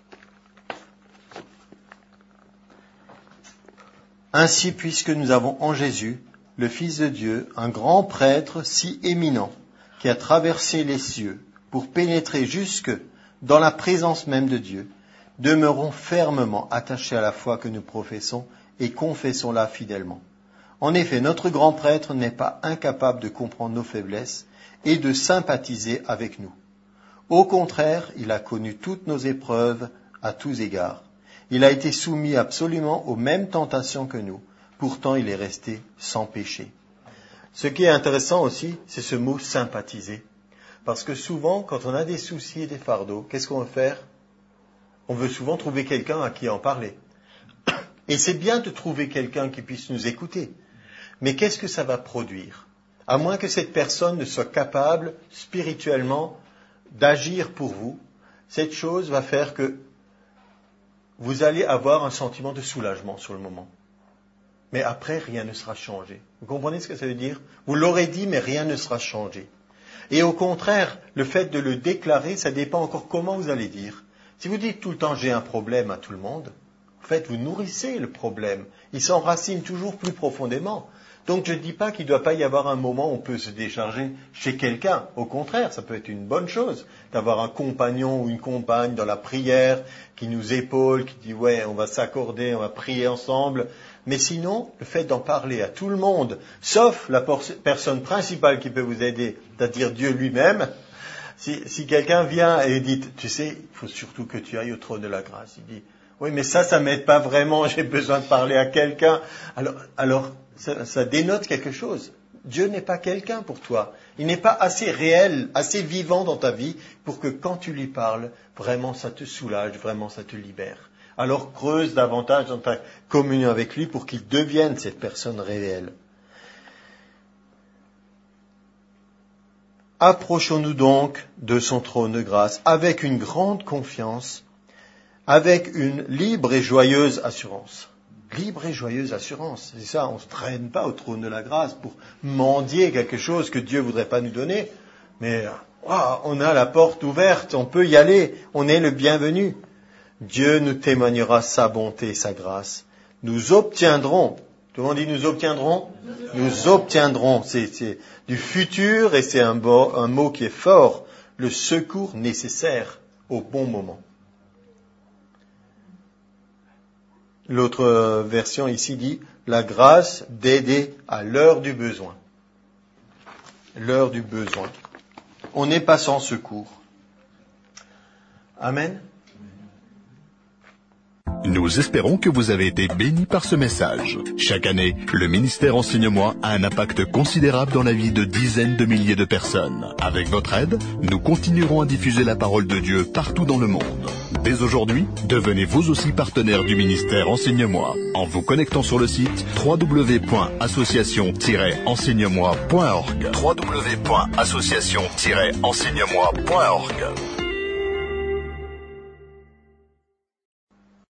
Ainsi, puisque nous avons en Jésus, le Fils de Dieu, un grand prêtre si éminent, qui a traversé les cieux pour pénétrer jusque dans la présence même de Dieu, demeurons fermement attachés à la foi que nous professons et confessons-la fidèlement. En effet, notre grand prêtre n'est pas incapable de comprendre nos faiblesses et de sympathiser avec nous. Au contraire, il a connu toutes nos épreuves à tous égards. Il a été soumis absolument aux mêmes tentations que nous. Pourtant, il est resté sans péché. Ce qui est intéressant aussi, c'est ce mot « sympathiser ». Parce que souvent, quand on a des soucis et des fardeaux, qu'est-ce qu'on veut faire? On veut souvent trouver quelqu'un à qui en parler. Et c'est bien de trouver quelqu'un qui puisse nous écouter. Mais qu'est-ce que ça va produire? À moins que cette personne ne soit capable, spirituellement, d'agir pour vous, cette chose va faire que vous allez avoir un sentiment de soulagement sur le moment. Mais après, rien ne sera changé. Vous comprenez ce que ça veut dire? Vous l'aurez dit, mais rien ne sera changé. Et au contraire, le fait de le déclarer, ça dépend encore comment vous allez dire. Si vous dites tout le temps « j'ai un problème » à tout le monde, en fait, vous nourrissez le problème. Il s'enracine toujours plus profondément. Donc, je ne dis pas qu'il ne doit pas y avoir un moment où on peut se décharger chez quelqu'un. Au contraire, ça peut être une bonne chose d'avoir un compagnon ou une compagne dans la prière qui nous épaule, qui dit « ouais, on va s'accorder, on va prier ensemble ». Mais sinon, le fait d'en parler à tout le monde, sauf la por- personne principale qui peut vous aider, c'est-à-dire Dieu lui-même, si, si quelqu'un vient et dit « tu sais, il faut surtout que tu ailles au trône de la grâce », il dit « oui, mais ça, ça m'aide pas vraiment, j'ai besoin de parler à quelqu'un ». Alors, alors ça, ça dénote quelque chose. Dieu n'est pas quelqu'un pour toi. Il n'est pas assez réel, assez vivant dans ta vie pour que quand tu lui parles, vraiment ça te soulage, vraiment ça te libère. Alors creuse davantage dans ta communion avec lui pour qu'il devienne cette personne réelle. Approchons-nous donc de son trône de grâce avec une grande confiance, avec une libre et joyeuse assurance. Libre et joyeuse assurance, c'est ça, on ne se traîne pas au trône de la grâce pour mendier quelque chose que Dieu ne voudrait pas nous donner, mais oh, on a la porte ouverte, on peut y aller, on est le bienvenu. Dieu nous témoignera sa bonté et sa grâce. Nous obtiendrons, tout le monde dit nous obtiendrons, nous obtiendrons, c'est, c'est du futur et c'est un, beau, un mot qui est fort, le secours nécessaire au bon moment. L'autre version ici dit la grâce d'aider à l'heure du besoin. L'heure du besoin. On n'est pas sans secours. Amen. Nous espérons que vous avez été bénis par ce message. Chaque année, le ministère Enseigne-moi a un impact considérable dans la vie de dizaines de milliers de personnes. Avec votre aide, nous continuerons à diffuser la parole de Dieu partout dans le monde. Dès aujourd'hui, devenez vous aussi partenaire du ministère Enseigne-moi en vous connectant sur le site w w w point association tiret enseigne moi point org. w w w point association tiret enseigne moi point org.